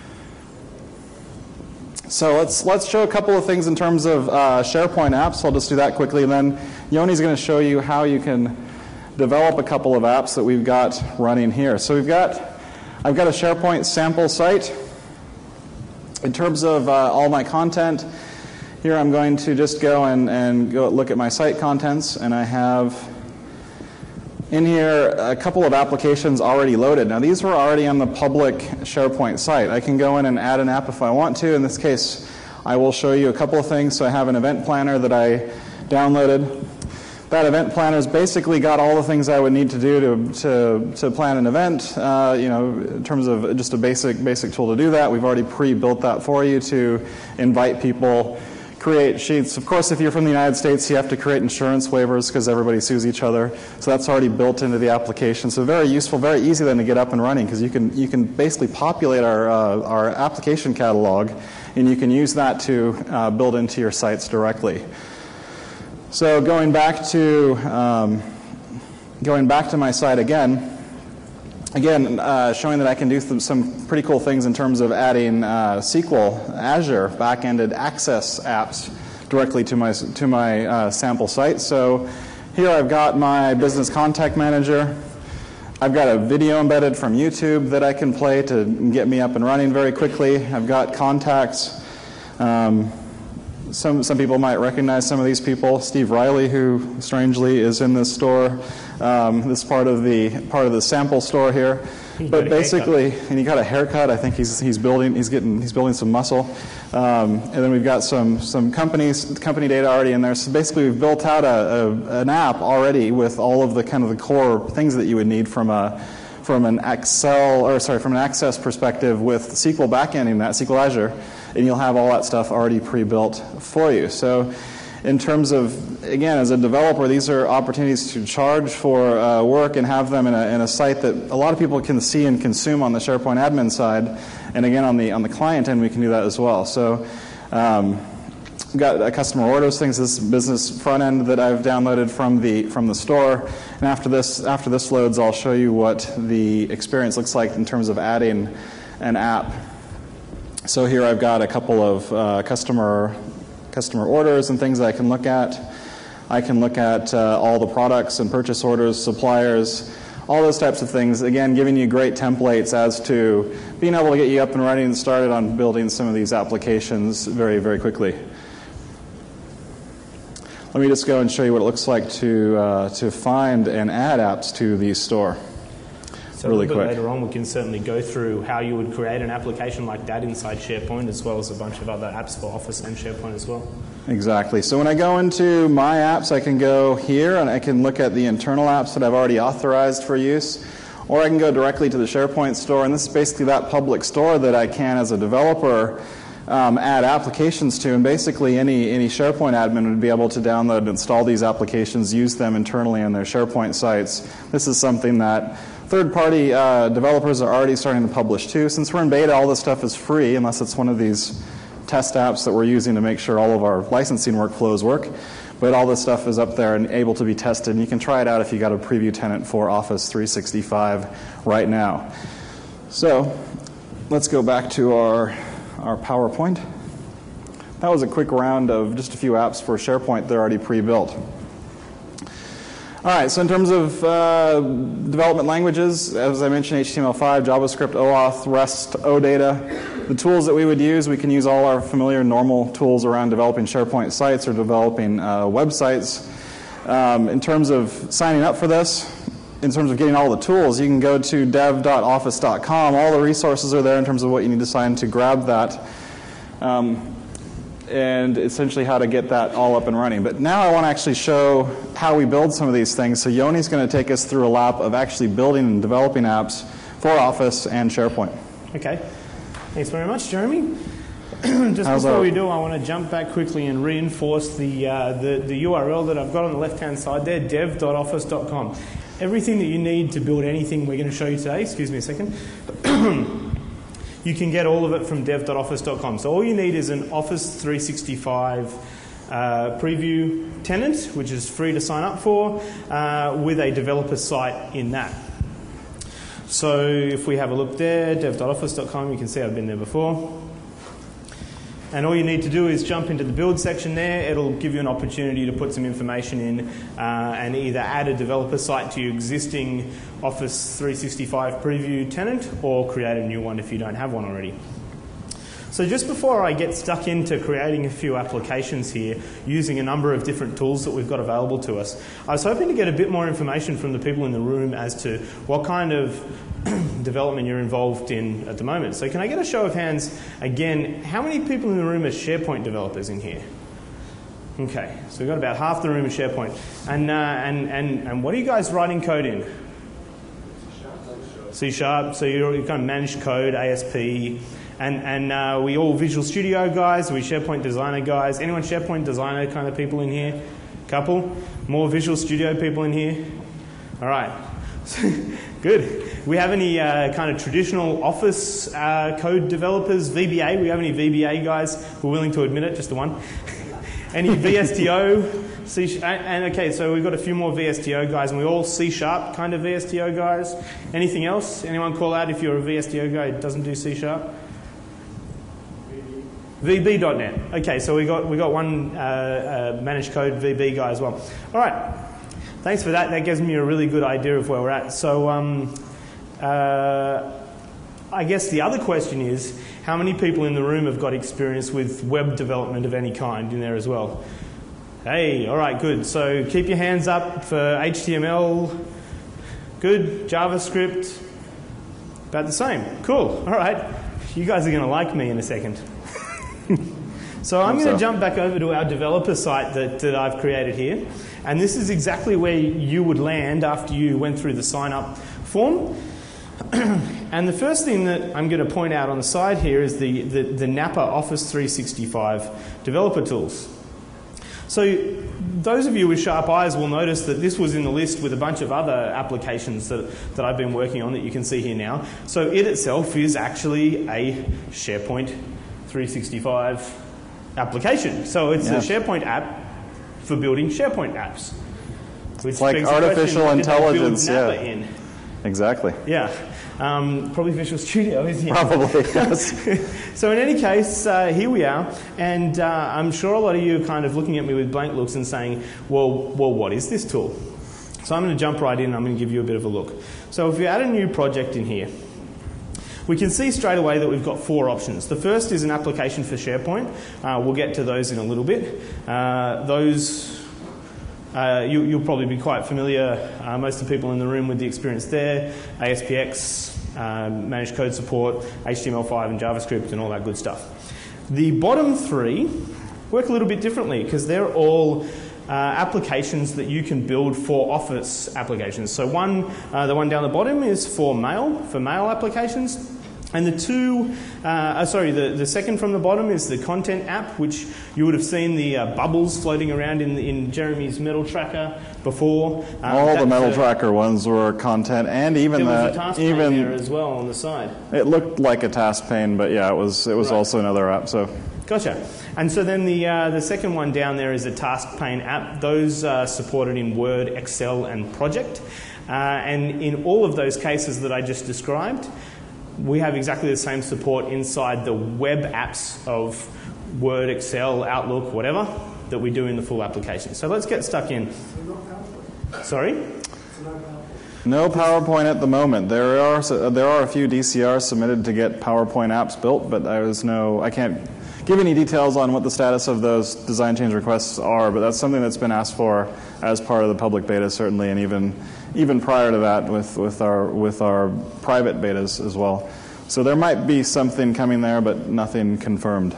Speaker 1: So let's show a couple of things in terms of SharePoint apps. I'll just do that quickly, and then Yoni's going to show you how you can develop a couple of apps that we've got running here. So I've got a SharePoint sample site. In terms of all my content, here I'm going to just go and go look at my site contents, and I have in here a couple of applications already loaded. Now these were already on the public SharePoint site. I can go in and add an app if I want to. In this case, I will show you a couple of things. So I have an event planner that I downloaded. That event planner's basically got all the things I would need to do to plan an event. In terms of just a basic tool to do that. We've already pre-built that for you to invite people, create sheets. Of course, if you're from the United States, you have to create insurance waivers because everybody sues each other. So that's already built into the application. So very useful, very easy then to get up and running because you can basically populate our application catalog, and you can use that to build into your sites directly. So going back to my site again, showing that I can do some pretty cool things in terms of adding SQL, Azure, back-ended Access apps directly to my sample site. So here I've got my Business Contact Manager. I've got a video embedded from YouTube that I can play to get me up and running very quickly. I've got contacts. Some people might recognize some of these people. Steve Riley, who strangely is in this store, this part of the sample store here. But basically, and he got a haircut. I think he's building some muscle. And then we've got some company data already in there. So basically, we've built out an app already with all of the kind of the core things that you would need from an Access perspective with SQL backending that, SQL Azure, and you'll have all that stuff already pre-built for you. So in terms of, again, as a developer, these are opportunities to charge for work and have them in a site that a lot of people can see and consume on the SharePoint admin side. And again, on the client end, we can do that as well. So We've got customer orders things. This business front end that I've downloaded from the store. And after this loads, I'll show you what the experience looks like in terms of adding an app. So here I've got a couple of customer orders and things that I can look at. I can look at all the products and purchase orders, suppliers, all those types of things. Again, giving you great templates as to being able to get you up and running and started on building some of these applications very, very quickly. Let me just go and show you what it looks like to find and add apps to the store.
Speaker 2: So
Speaker 1: really
Speaker 2: a little bit
Speaker 1: quick.
Speaker 2: later on, we can certainly go through how you would create an application like that inside SharePoint, as well as a bunch of other apps for Office and SharePoint as well.
Speaker 1: Exactly. So when I go into My Apps, I can go here and I can look at the internal apps that I've already authorized for use, or I can go directly to the SharePoint store, and this is basically that public store that I can, as a developer, add applications to, and basically any SharePoint admin would be able to download and install these applications, use them internally on their SharePoint sites. This is something that third-party developers are already starting to publish too. Since we're in beta, all this stuff is free, unless it's one of these test apps that we're using to make sure all of our licensing workflows work. But all this stuff is up there and able to be tested, and you can try it out if you got a preview tenant for Office 365 right now. So let's go back to our PowerPoint. That was a quick round of just a few apps for SharePoint that are already pre-built. All right, so in terms of development languages, as I mentioned, HTML5, JavaScript, OAuth, REST, OData. The tools that we would use, we can use all our familiar normal tools around developing SharePoint sites or developing websites. In terms of signing up for this, in terms of getting all the tools, you can go to dev.office.com. All the resources are there in terms of what you need to sign to grab that. And essentially how to get that all up and running. But now I want to actually show how we build some of these things. So Yoni's going to take us through a lap of actually building and developing apps for Office and SharePoint.
Speaker 2: Okay. Thanks very much, Jeremy. Just before we do, I want to jump back quickly and reinforce the URL that I've got on the left-hand side there, dev.office.com. Everything that you need to build anything we're going to show you today, excuse me a second, you can get all of it from dev.office.com. So all you need is an Office 365 preview tenant, which is free to sign up for, with a developer site in that. So if we have a look there, dev.office.com, you can see I've been there before. And all you need to do is jump into the build section there. It'll give you an opportunity to put some information in and either add a developer site to your existing Office 365 preview tenant or create a new one if you don't have one already. So just before I get stuck into creating a few applications here using a number of different tools that we've got available to us, I was hoping to get a bit more information from the people in the room as to what kind of development you're involved in at the moment. So can I get a show of hands again? How many people in the room are SharePoint developers in here? Okay, so we've got about half the room is SharePoint. And what are you guys writing code in? C#. So you're kind of managed code, ASP. And we all Visual Studio guys? Are we SharePoint Designer guys? Anyone SharePoint Designer kind of people in here? Couple? More Visual Studio people in here? All right. Good. We have any kind of traditional Office code developers? VBA? We have any VBA guys who are willing to admit it? Just the one. Any VSTO? And okay, so we've got a few more VSTO guys, and we're all C# kind of VSTO guys. Anything else? Anyone call out if you're a VSTO guy who doesn't do C#? VB.net. Okay, so we got one managed code VB guy as well. All right, thanks for that. That gives me a really good idea of where we're at. So I guess the other question is, how many people in the room have got experience with web development of any kind in there as well? Hey, all right, good. So keep your hands up for HTML. Good. JavaScript. About the same. Cool. All right. You guys are going to like me in a second. So I'm going to jump back over to our developer site that I've created here. And this is exactly where you would land after you went through the sign-up form. And the first thing that I'm going to point out on the side here is the Napa Office 365 developer tools. So those of you with sharp eyes will notice that this was in the list with a bunch of other applications that I've been working on that you can see here now. So it itself is actually a SharePoint 365 application. So it's
Speaker 1: Yeah.
Speaker 2: a SharePoint app for building SharePoint apps. Which
Speaker 1: like
Speaker 2: begs the
Speaker 1: artificial
Speaker 2: question, did they build
Speaker 1: intelligence,
Speaker 2: Napa
Speaker 1: yeah.
Speaker 2: in?
Speaker 1: Exactly.
Speaker 2: Yeah. Probably Visual Studio, isn't it?
Speaker 1: Probably, yes.
Speaker 2: So in any case, here we are, and I'm sure a lot of you are kind of looking at me with blank looks and saying, well, what is this tool? So I'm going to jump right in and I'm going to give you a bit of a look. So if you add a new project in here, we can see straight away that we've got 4 options. The first is an application for SharePoint. We'll get to those in a little bit. You'll probably be quite familiar, most of the people in the room, with the experience there. ASPX, managed code support, HTML5 and JavaScript and all that good stuff. The bottom 3 work a little bit differently because they're all applications that you can build for Office applications. So the one down the bottom is for mail applications. And the second from the bottom is the content app, which you would have seen the bubbles floating around in Jeremy's Metal Tracker before.
Speaker 1: All the Metal Tracker ones were content, and even
Speaker 2: there was a task pane there as well on the side.
Speaker 1: It looked like a task pane, but yeah, it was right. Also another app. So.
Speaker 2: Gotcha. And so then the second one down there is a task pane app. Those are supported in Word, Excel, and Project. And in all of those cases that I just described, we have exactly the same support inside the web apps of Word, Excel, Outlook, whatever, that we do in the full application. So let's get stuck in. Sorry?
Speaker 1: No PowerPoint at the moment. There are a few DCRs submitted to get PowerPoint apps built, but I can't give any details on what the status of those design change requests are, but that's something that's been asked for as part of the public beta, certainly, and even prior to that with our private betas as well. So there might be something coming there, but nothing confirmed.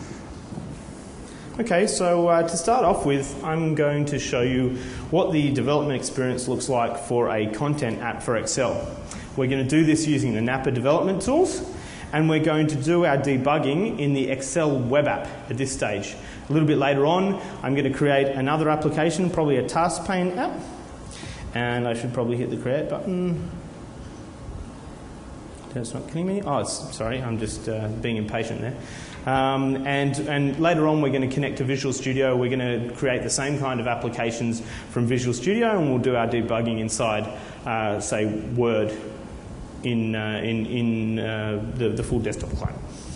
Speaker 2: Okay, so to start off with, I'm going to show you what the development experience looks like for a content app for Excel. We're going to do this using the Napa development tools, and we're going to do our debugging in the Excel web app at this stage. A little bit later on, I'm going to create another application, probably a task pane app, and I should probably hit the create button. That's not kidding me. Oh, sorry, I'm just being impatient there. And later on, we're going to connect to Visual Studio. We're going to create the same kind of applications from Visual Studio, and we'll do our debugging inside, say, Word in the full desktop client.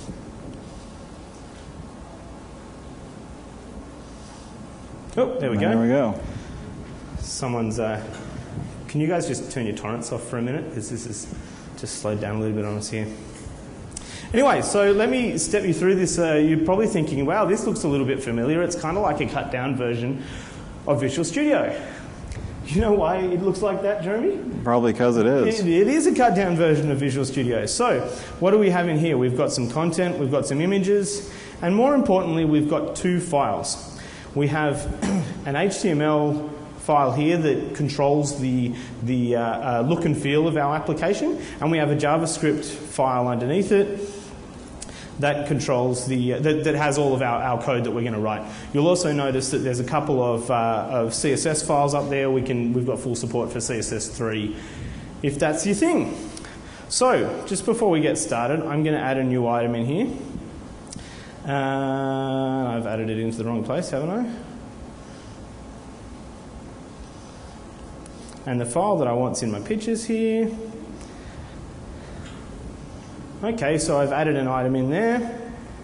Speaker 2: Oh, there we go.
Speaker 1: There we go.
Speaker 2: Someone's... can you guys just turn your torrents off for a minute? Because this is just slowed down a little bit on us here. Anyway, so let me step you through this. You're probably thinking, wow, this looks a little bit familiar. It's kind of like a cut-down version of Visual Studio. You know why it looks like that, Jeremy?
Speaker 1: Probably because it is.
Speaker 2: It is a cut-down version of Visual Studio. So what do we have in here? We've got some content, we've got some images, and more importantly, we've got 2 files. We have an HTML file here that controls the look and feel of our application, and we have a JavaScript file underneath it that controls that has all of our code that we're going to write. You'll also notice that there's a couple of CSS files up there. We've got full support for CSS3 if that's your thing. So just before we get started, I'm going to add a new item in here. I've added it into the wrong place, haven't I? And the file that I want's in my pictures here. Okay, so I've added an item in there.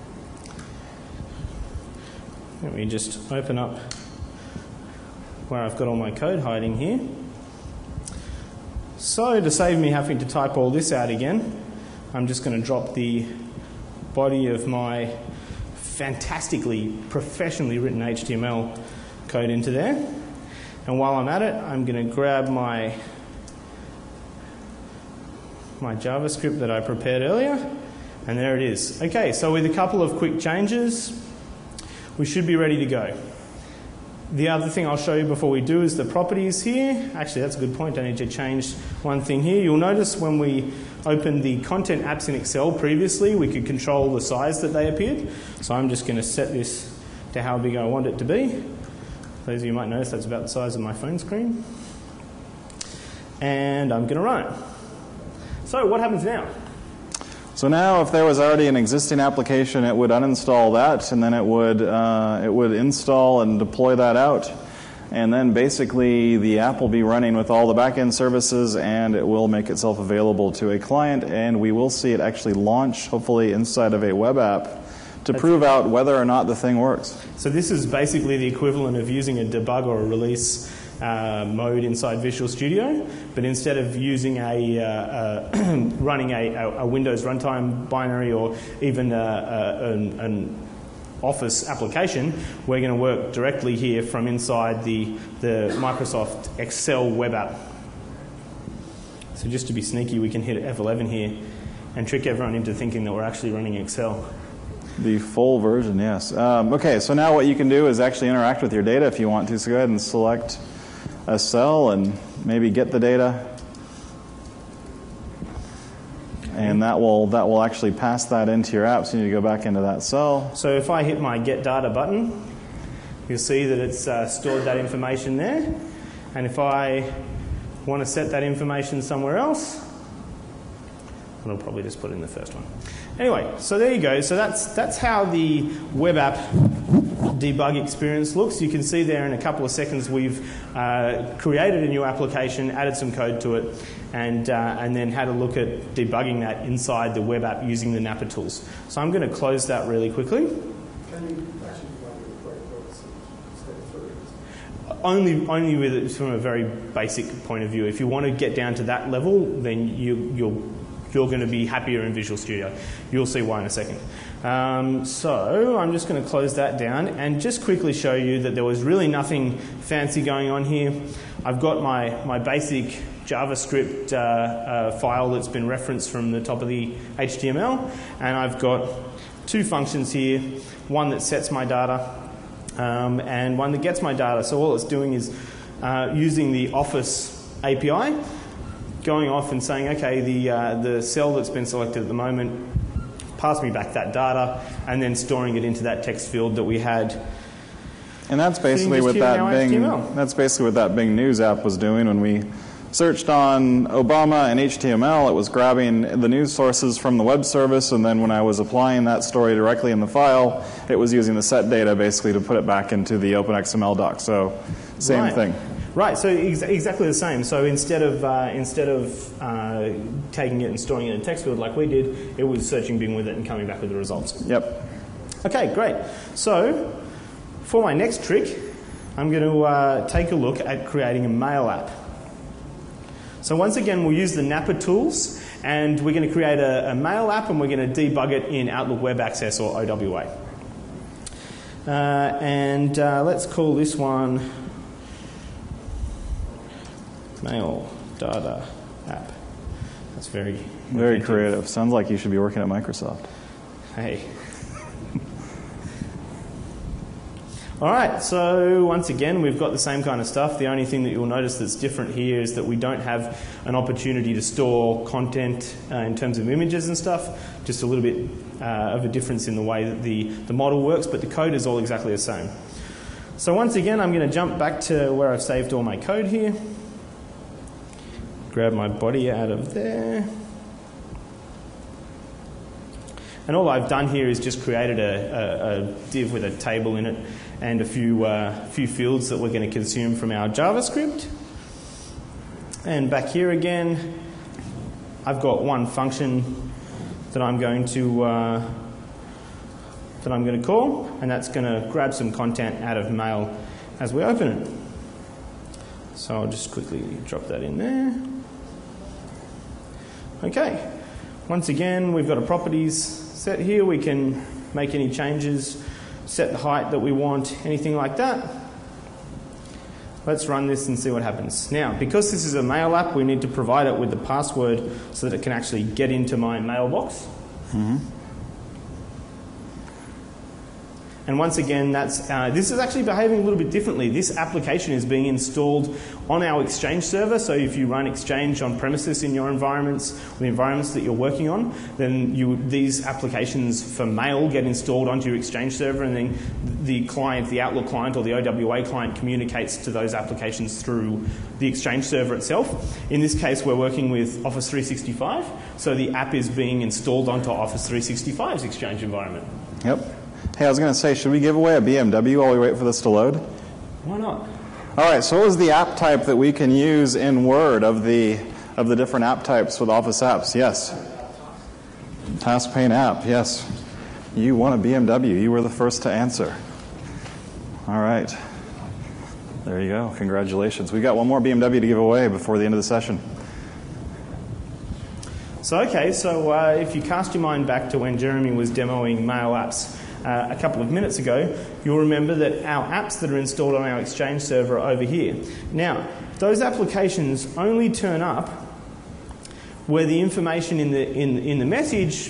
Speaker 2: Let me just open up where I've got all my code hiding here. So to save me having to type all this out again, I'm just going to drop the body of my fantastically, professionally written HTML code into there. And while I'm at it, I'm going to grab my JavaScript that I prepared earlier, and there it is. Okay, so with a couple of quick changes, we should be ready to go. The other thing I'll show you before we do is the properties here. Actually, that's a good point. I need to change one thing here. You'll notice when we opened the content apps in Excel previously, we could control the size that they appeared. So I'm just going to set this to how big I want it to be. Those of you might notice that's about the size of my phone screen. And I'm going to run it. So what happens now?
Speaker 1: So now if there was already an existing application, it would uninstall that, and then it would install and deploy that out. And then basically the app will be running with all the back-end services, and it will make itself available to a client, and we will see it actually launch, hopefully inside of a web app, to prove out whether or not the thing works.
Speaker 2: So this is basically the equivalent of using a debug or a release mode inside Visual Studio, but instead of using running a Windows runtime binary or even an Office application, we're going to work directly here from inside the Microsoft Excel web app. So just to be sneaky, we can hit F11 here and trick everyone into thinking that we're actually running Excel.
Speaker 1: The full version, yes. Okay, so now what you can do is actually interact with your data if you want to. So go ahead and select a cell and maybe get the data. And that will actually pass that into your app, so you need to go back into that cell.
Speaker 2: So if I hit my Get Data button, you'll see that it's stored that information there. And if I want to set that information somewhere else, I'll probably just put it in the first one. Anyway, so there you go. So that's how the web app debug experience looks. You can see there in a couple of seconds we've created a new application, added some code to it, and then had a look at debugging that inside the web app using the Napa tools. So I'm going to close that really quickly.
Speaker 3: Can you actually provide a breakpoint step through?
Speaker 2: Only with it from a very basic point of view. If you want to get down to that level, then you're going to be happier in Visual Studio. You'll see why in a second. So I'm just going to close that down and just quickly show you that there was really nothing fancy going on here. I've got my basic JavaScript file that's been referenced from the top of the HTML, and I've got two functions here, one that sets my data and one that gets my data. So all it's doing is using the Office API, going off and saying, okay, the cell that's been selected at the moment, pass me back that data, and then storing it into that text field that we had.
Speaker 1: And that's basically what that Bing News app was doing when we searched on Obama and HTML. It was grabbing the news sources from the web service, and then when I was applying that story directly in the file, it was using the set data basically to put it back into the OpenXML doc. So same thing.
Speaker 2: Right, so exactly the same. So instead of taking it and storing it in a text field like we did, it was searching Bing with it and coming back with the results.
Speaker 1: Yep.
Speaker 2: Okay, great. So for my next trick, I'm going to take a look at creating a mail app. So once again, we'll use the Napa tools, and we're going to create a mail app, and we're going to debug it in Outlook Web Access or OWA. Let's call this one Mail Data App. That's very
Speaker 1: creative. Sounds like you should be working at Microsoft.
Speaker 2: Hey. All right, so once again, we've got the same kind of stuff. The only thing that you'll notice that's different here is that we don't have an opportunity to store content in terms of images and stuff. Just a little bit of a difference in the way that the model works, but the code is all exactly the same. So once again, I'm going to jump back to where I've saved all my code here. Grab my body out of there. And all I've done here is just created a div with a table in it and a few fields that we're going to consume from our JavaScript. And back here again, I've got one function that I'm going to call, and that's going to grab some content out of mail as we open it. So I'll just quickly drop that in there. Okay. Once again, we've got a properties set here. We can make any changes, set the height that we want, anything like that. Let's run this and see what happens. Now, because this is a mail app, we need to provide it with the password so that it can actually get into my mailbox. Mm-hmm. And once again, this is actually behaving a little bit differently. This application is being installed on our Exchange server. So if you run Exchange on premises in your environments, the environments that you're working on, then these applications for mail get installed onto your Exchange server, and then the client, the Outlook client or the OWA client, communicates to those applications through the Exchange server itself. In this case, we're working with Office 365, so the app is being installed onto Office 365's Exchange environment.
Speaker 1: Yep. Hey, I was going to say, should we give away a BMW while we wait for this to load?
Speaker 2: Why not?
Speaker 1: All right, so what was the app type that we can use in Word of the different app types with Office apps? Yes. Task pane app, yes. You won a BMW. You were the first to answer. All right. There you go. Congratulations. We've got one more BMW to give away before the end of the session.
Speaker 2: So if you cast your mind back to when Jeremy was demoing mail apps a couple of minutes ago, you'll remember that our apps that are installed on our Exchange server are over here. Now, those applications only turn up where the information in the message,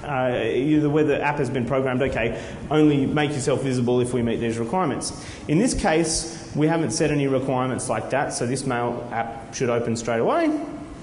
Speaker 2: where the app has been programmed, only make yourself visible if we meet these requirements. In this case, we haven't set any requirements like that, so this mail app should open straight away.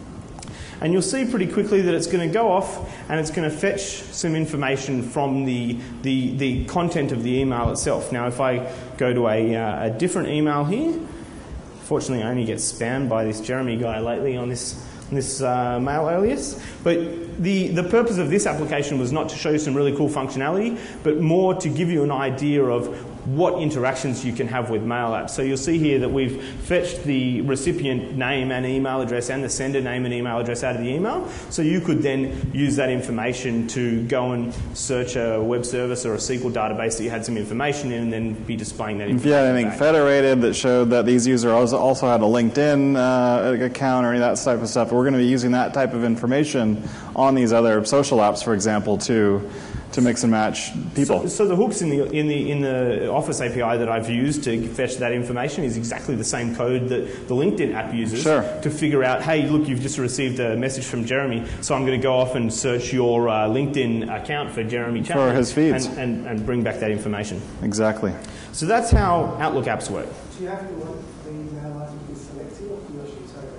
Speaker 2: And you'll see pretty quickly that it's going to go off and it's going to fetch some information from the content of the email itself. Now, if I go to a different email here, fortunately I only get spammed by this Jeremy guy lately on this mail alias. But the purpose of this application was not to show you some really cool functionality, but more to give you an idea of what interactions you can have with mail apps. So you'll see here that we've fetched the recipient name and email address and the sender name and email address out of the email. So you could then use that information to go and search a web service or a SQL database that you had some information in, and then be displaying that information.
Speaker 1: If you had anything federated that showed that these users also had a LinkedIn account or any of that type of stuff, we're going to be using that type of information on these other social apps, for example, to mix and match people.
Speaker 2: So the hooks in the Office API that I've used to fetch that information is exactly the same code that the LinkedIn app uses to figure out, hey, look, you've just received a message from Jeremy, so I'm going to go off and search your LinkedIn account for Jeremy Chapman.
Speaker 1: For his feeds.
Speaker 2: And bring back that information.
Speaker 1: Exactly.
Speaker 2: So that's how Outlook apps work.
Speaker 3: Do you have to want the email item to be selected, or do you actually say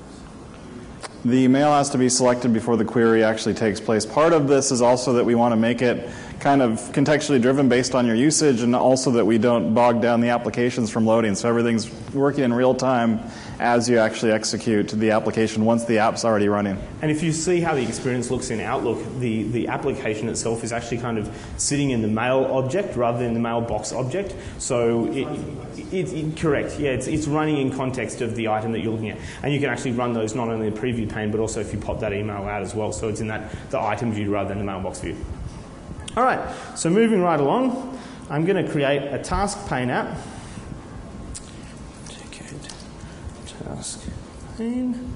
Speaker 3: that?
Speaker 1: The mail has to be selected before the query actually takes place. Part of this is also that we want to make it kind of contextually driven based on your usage, and also that we don't bog down the applications from loading. So everything's working in real time as you actually execute the application once the app's already running.
Speaker 2: And if you see how the experience looks in Outlook, the application itself is actually kind of sitting in the mail object rather than the mailbox object. So correct, yeah, it's running in context of the item that you're looking at. And you can actually run those not only in the preview pane, but also if you pop that email out as well. So it's in the item view rather than the mailbox view. All right, so moving right along, I'm going to create a task pane app. Task pane.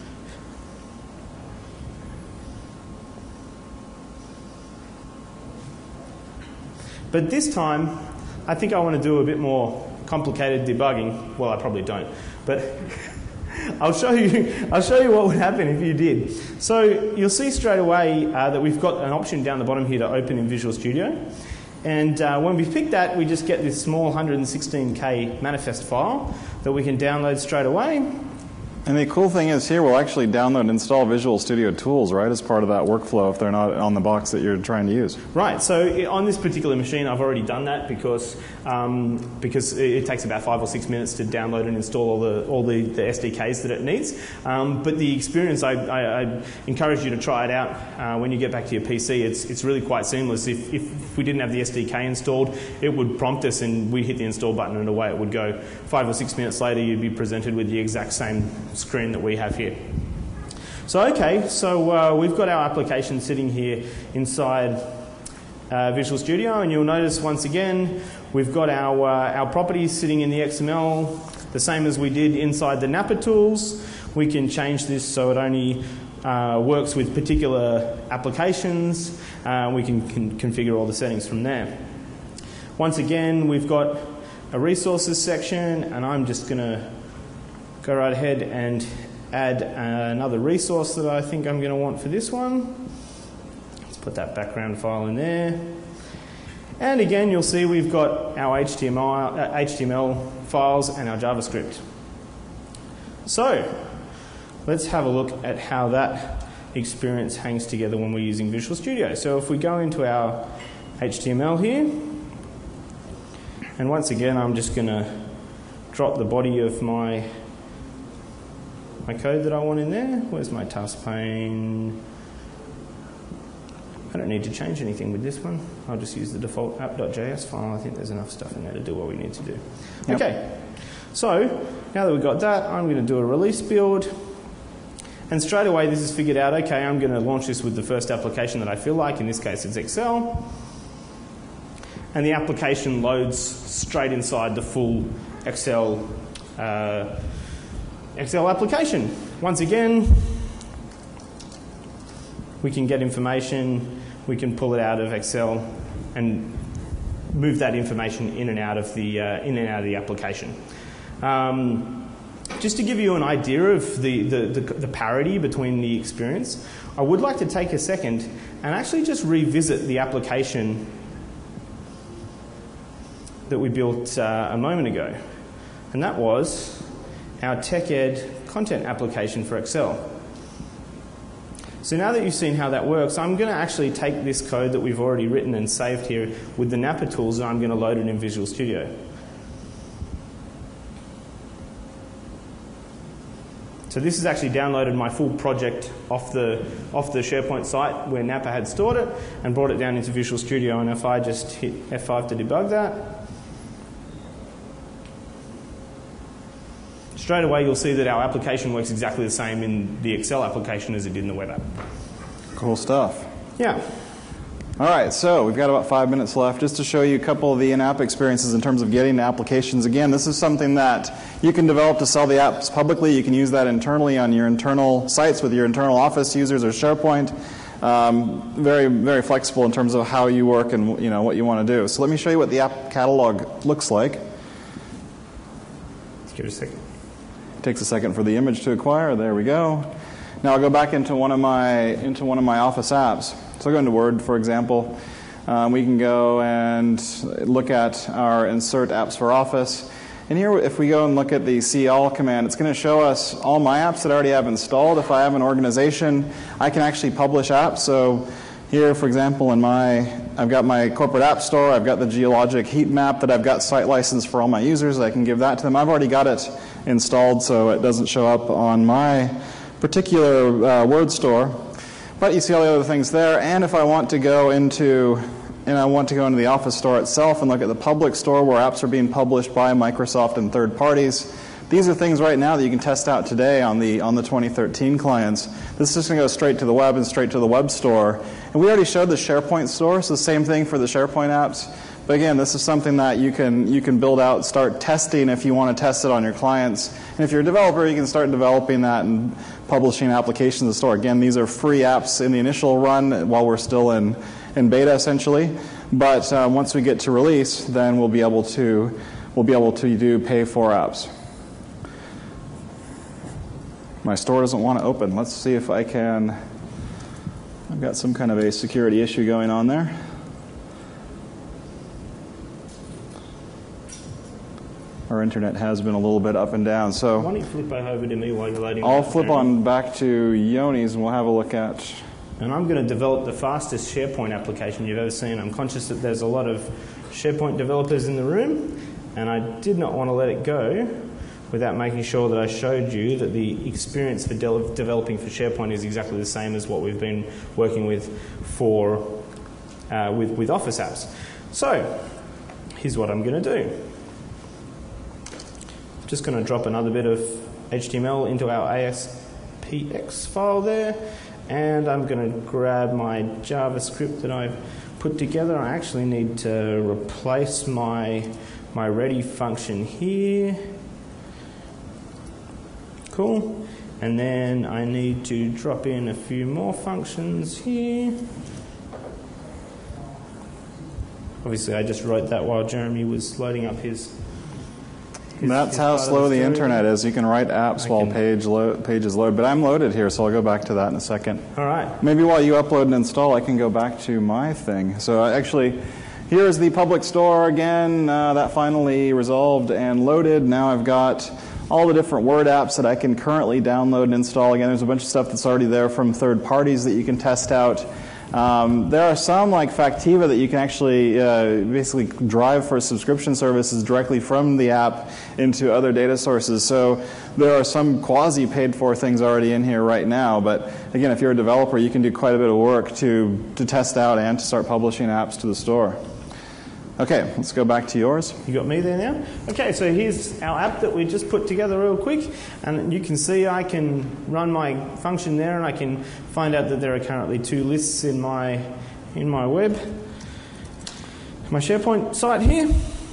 Speaker 2: But this time, I think I want to do a bit more complicated debugging. Well, I probably don't, but I'll show you what would happen if you did. So you'll see straight away that we've got an option down the bottom here to open in Visual Studio. And when we pick that, we just get this small 116K manifest file that we can download straight away.
Speaker 1: And the cool thing is here we'll actually download and install Visual Studio Tools, right, as part of that workflow if they're not on the box that you're trying to use.
Speaker 2: Right, so on this particular machine I've already done that because it takes about 5 or 6 minutes to download and install all the SDKs that it needs. But the experience, I encourage you to try it out when you get back to your PC. It's really quite seamless. If we didn't have the SDK installed, it would prompt us and we hit the install button and away it would go. 5 or 6 minutes later you'd be presented with the exact same screen that we have here. So we've got our application sitting here inside Visual Studio, and you'll notice once again we've got our properties sitting in the XML, the same as we did inside the Napa tools. We can change this so it only works with particular applications. We can configure all the settings from there. Once again, we've got a resources section, and I'm just going to go right ahead and add another resource that I think I'm going to want for this one. Let's put that background file in there. And again, you'll see we've got our HTML files and our JavaScript. So let's have a look at how that experience hangs together when we're using Visual Studio. So if we go into our HTML here, and once again I'm just going to drop the body of my code that I want in there. Where's my task pane? I don't need to change anything with this one. I'll just use the default app.js file. I think there's enough stuff in there to do what we need to do.
Speaker 1: Yep.
Speaker 2: Okay, so now that we've got that, I'm going to do a release build. And straight away this is figured out, okay, I'm going to launch this with the first application that I feel like. In this case it's Excel. And the application loads straight inside the full Excel application. Once again, we can get information, we can pull it out of Excel and move that information in and out of the application. Just to give you an idea of the parity between the experience, I would like to take a second and actually just revisit the application that we built a moment ago. And that was our TechEd content application for Excel. So now that you've seen how that works, I'm going to actually take this code that we've already written and saved here with the Napa tools, and I'm going to load it in Visual Studio. So this has actually downloaded my full project off the SharePoint site where Napa had stored it and brought it down into Visual Studio. And if I just hit F5 to debug that, straight away you'll see that our application works exactly the same in the Excel application as it did in the web app.
Speaker 1: Cool stuff.
Speaker 2: Yeah.
Speaker 1: All right, so we've got about 5 minutes left just to show you a couple of the in-app experiences in terms of getting to applications. Again, this is something that you can develop to sell the apps publicly. You can use that internally on your internal sites with your internal Office users or SharePoint. Very, very flexible in terms of how you work and what you want to do. So let me show you what the app catalog looks like.
Speaker 2: Let's give it a second.
Speaker 1: It takes a second for the image to acquire. There we go. Now I'll go back into one of my Office apps. So I'll go into Word, for example. We can go and look at our Insert Apps for Office. And here, if we go and look at the CL command, it's going to show us all my apps that I already have installed. If I have an organization, I can actually publish apps. So here, for example, I've got my corporate app store. I've got the geologic heat map that I've got site license for all my users. I can give that to them. I've already got it installed, so it doesn't show up on my particular Word store. But you see all the other things there. And if I want to go into the Office store itself and look at the public store where apps are being published by Microsoft and third parties, these are things right now that you can test out today on the 2013 clients. This is just going to go straight to the web and straight to the web store. And we already showed the SharePoint store, so the same thing for the SharePoint apps. But again, this is something that you can build out, start testing if you want to test it on your clients. And if you're a developer, you can start developing that and publishing applications in the store. Again, these are free apps in the initial run while we're still in beta, essentially. But once we get to release, then we'll be able to do pay-for apps. My store doesn't want to open. Let's see if I can. I've got some kind of a security issue going on there. Our internet has been a little bit up and down. So
Speaker 2: why don't you flip over to me while you're loading?
Speaker 1: I'll flip on back to Yoni's and we'll have a look at.
Speaker 2: And I'm going to develop the fastest SharePoint application you've ever seen. I'm conscious that there's a lot of SharePoint developers in the room, and I did not want to let it go without making sure that I showed you that the experience for developing for SharePoint is exactly the same as what we've been working with for with Office apps. So here's what I'm going to do. Just going to drop another bit of HTML into our ASPX file there, and I'm going to grab my JavaScript that I've put together. I actually need to replace my ready function here. Cool. And then I need to drop in a few more functions here. Obviously, I just wrote that while Jeremy was loading up his
Speaker 1: That's how slow the internet is. You can write apps while pages load. But I'm loaded here, so I'll go back to that in a second.
Speaker 2: All right.
Speaker 1: Maybe while you upload and install, I can go back to my thing. So actually, Here's the public store again. That finally resolved and loaded. Now I've got all the different Word apps that I can currently download and install. Again, there's a bunch of stuff that's already there from third parties that you can test out. There are some like Factiva that you can actually basically drive for subscription services directly from the app into other data sources. So there are some quasi-paid for things already in here right now. But again, if you're a developer, you can do quite a bit of work to test out and to start publishing apps to the store. Okay, let's go back to yours.
Speaker 2: You got me there now? Okay, so here's our app that we just put together real quick. And you can see I can run my function there, and I can find out that there are currently 2 lists in my web. My SharePoint site here.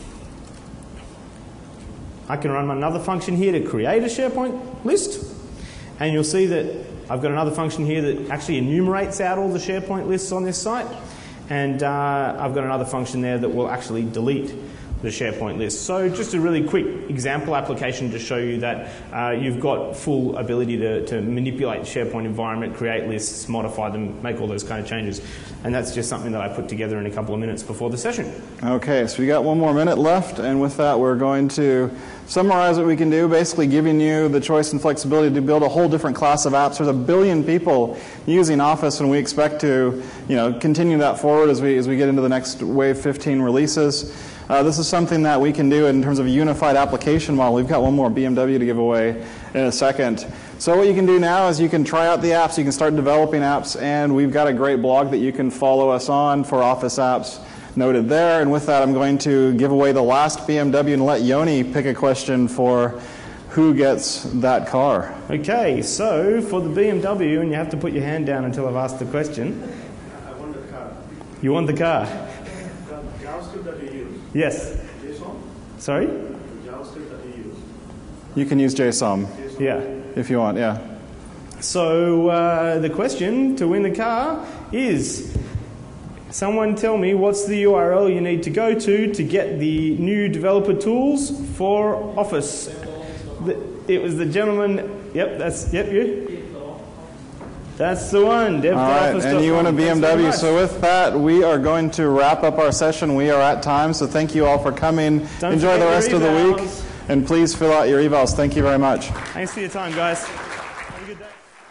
Speaker 2: I can run another function here to create a SharePoint list. And you'll see that I've got another function here that actually enumerates out all the SharePoint lists on this site. And I've got another function there that will actually delete the SharePoint list. So just a really quick example application to show you that you've got full ability to manipulate the SharePoint environment, create lists, modify them, make all those kind of changes. And that's just something that I put together in a couple of minutes before the session.
Speaker 1: Okay, so we got 1 more minute left, and with that we're going to summarize what we can do, basically giving you the choice and flexibility to build a whole different class of apps. There's 1 billion people using Office, and we expect to continue that forward as we get into the next Wave 15 releases. This is something that we can do in terms of a unified application model. We've got 1 more BMW to give away in a second. So what you can do now is you can try out the apps, you can start developing apps, and we've got a great blog that you can follow us on for Office apps noted there. And with that, I'm going to give away the last BMW and let Yoni pick a question for who gets that car.
Speaker 2: Okay, so for the BMW, and you have to put your hand down until I've asked the question.
Speaker 3: I want the car.
Speaker 2: You want the car?
Speaker 3: The JavaScript that you use.
Speaker 2: Yes.
Speaker 3: JSON?
Speaker 2: Sorry?
Speaker 3: The JavaScript that you use.
Speaker 1: You can use JSON.
Speaker 2: Yeah.
Speaker 1: If you want, yeah.
Speaker 2: So the question to win the car is, someone tell me what's the URL you need to go to get the new developer tools for Office. It was the gentleman, yep, you. That's the one.
Speaker 1: All right, and you want a BMW. So with that, we are going to wrap up our session. We are at time, so thank you all for coming. Enjoy the rest of the week, and please fill out your evals. Thank you very much.
Speaker 2: Thanks for your time, guys.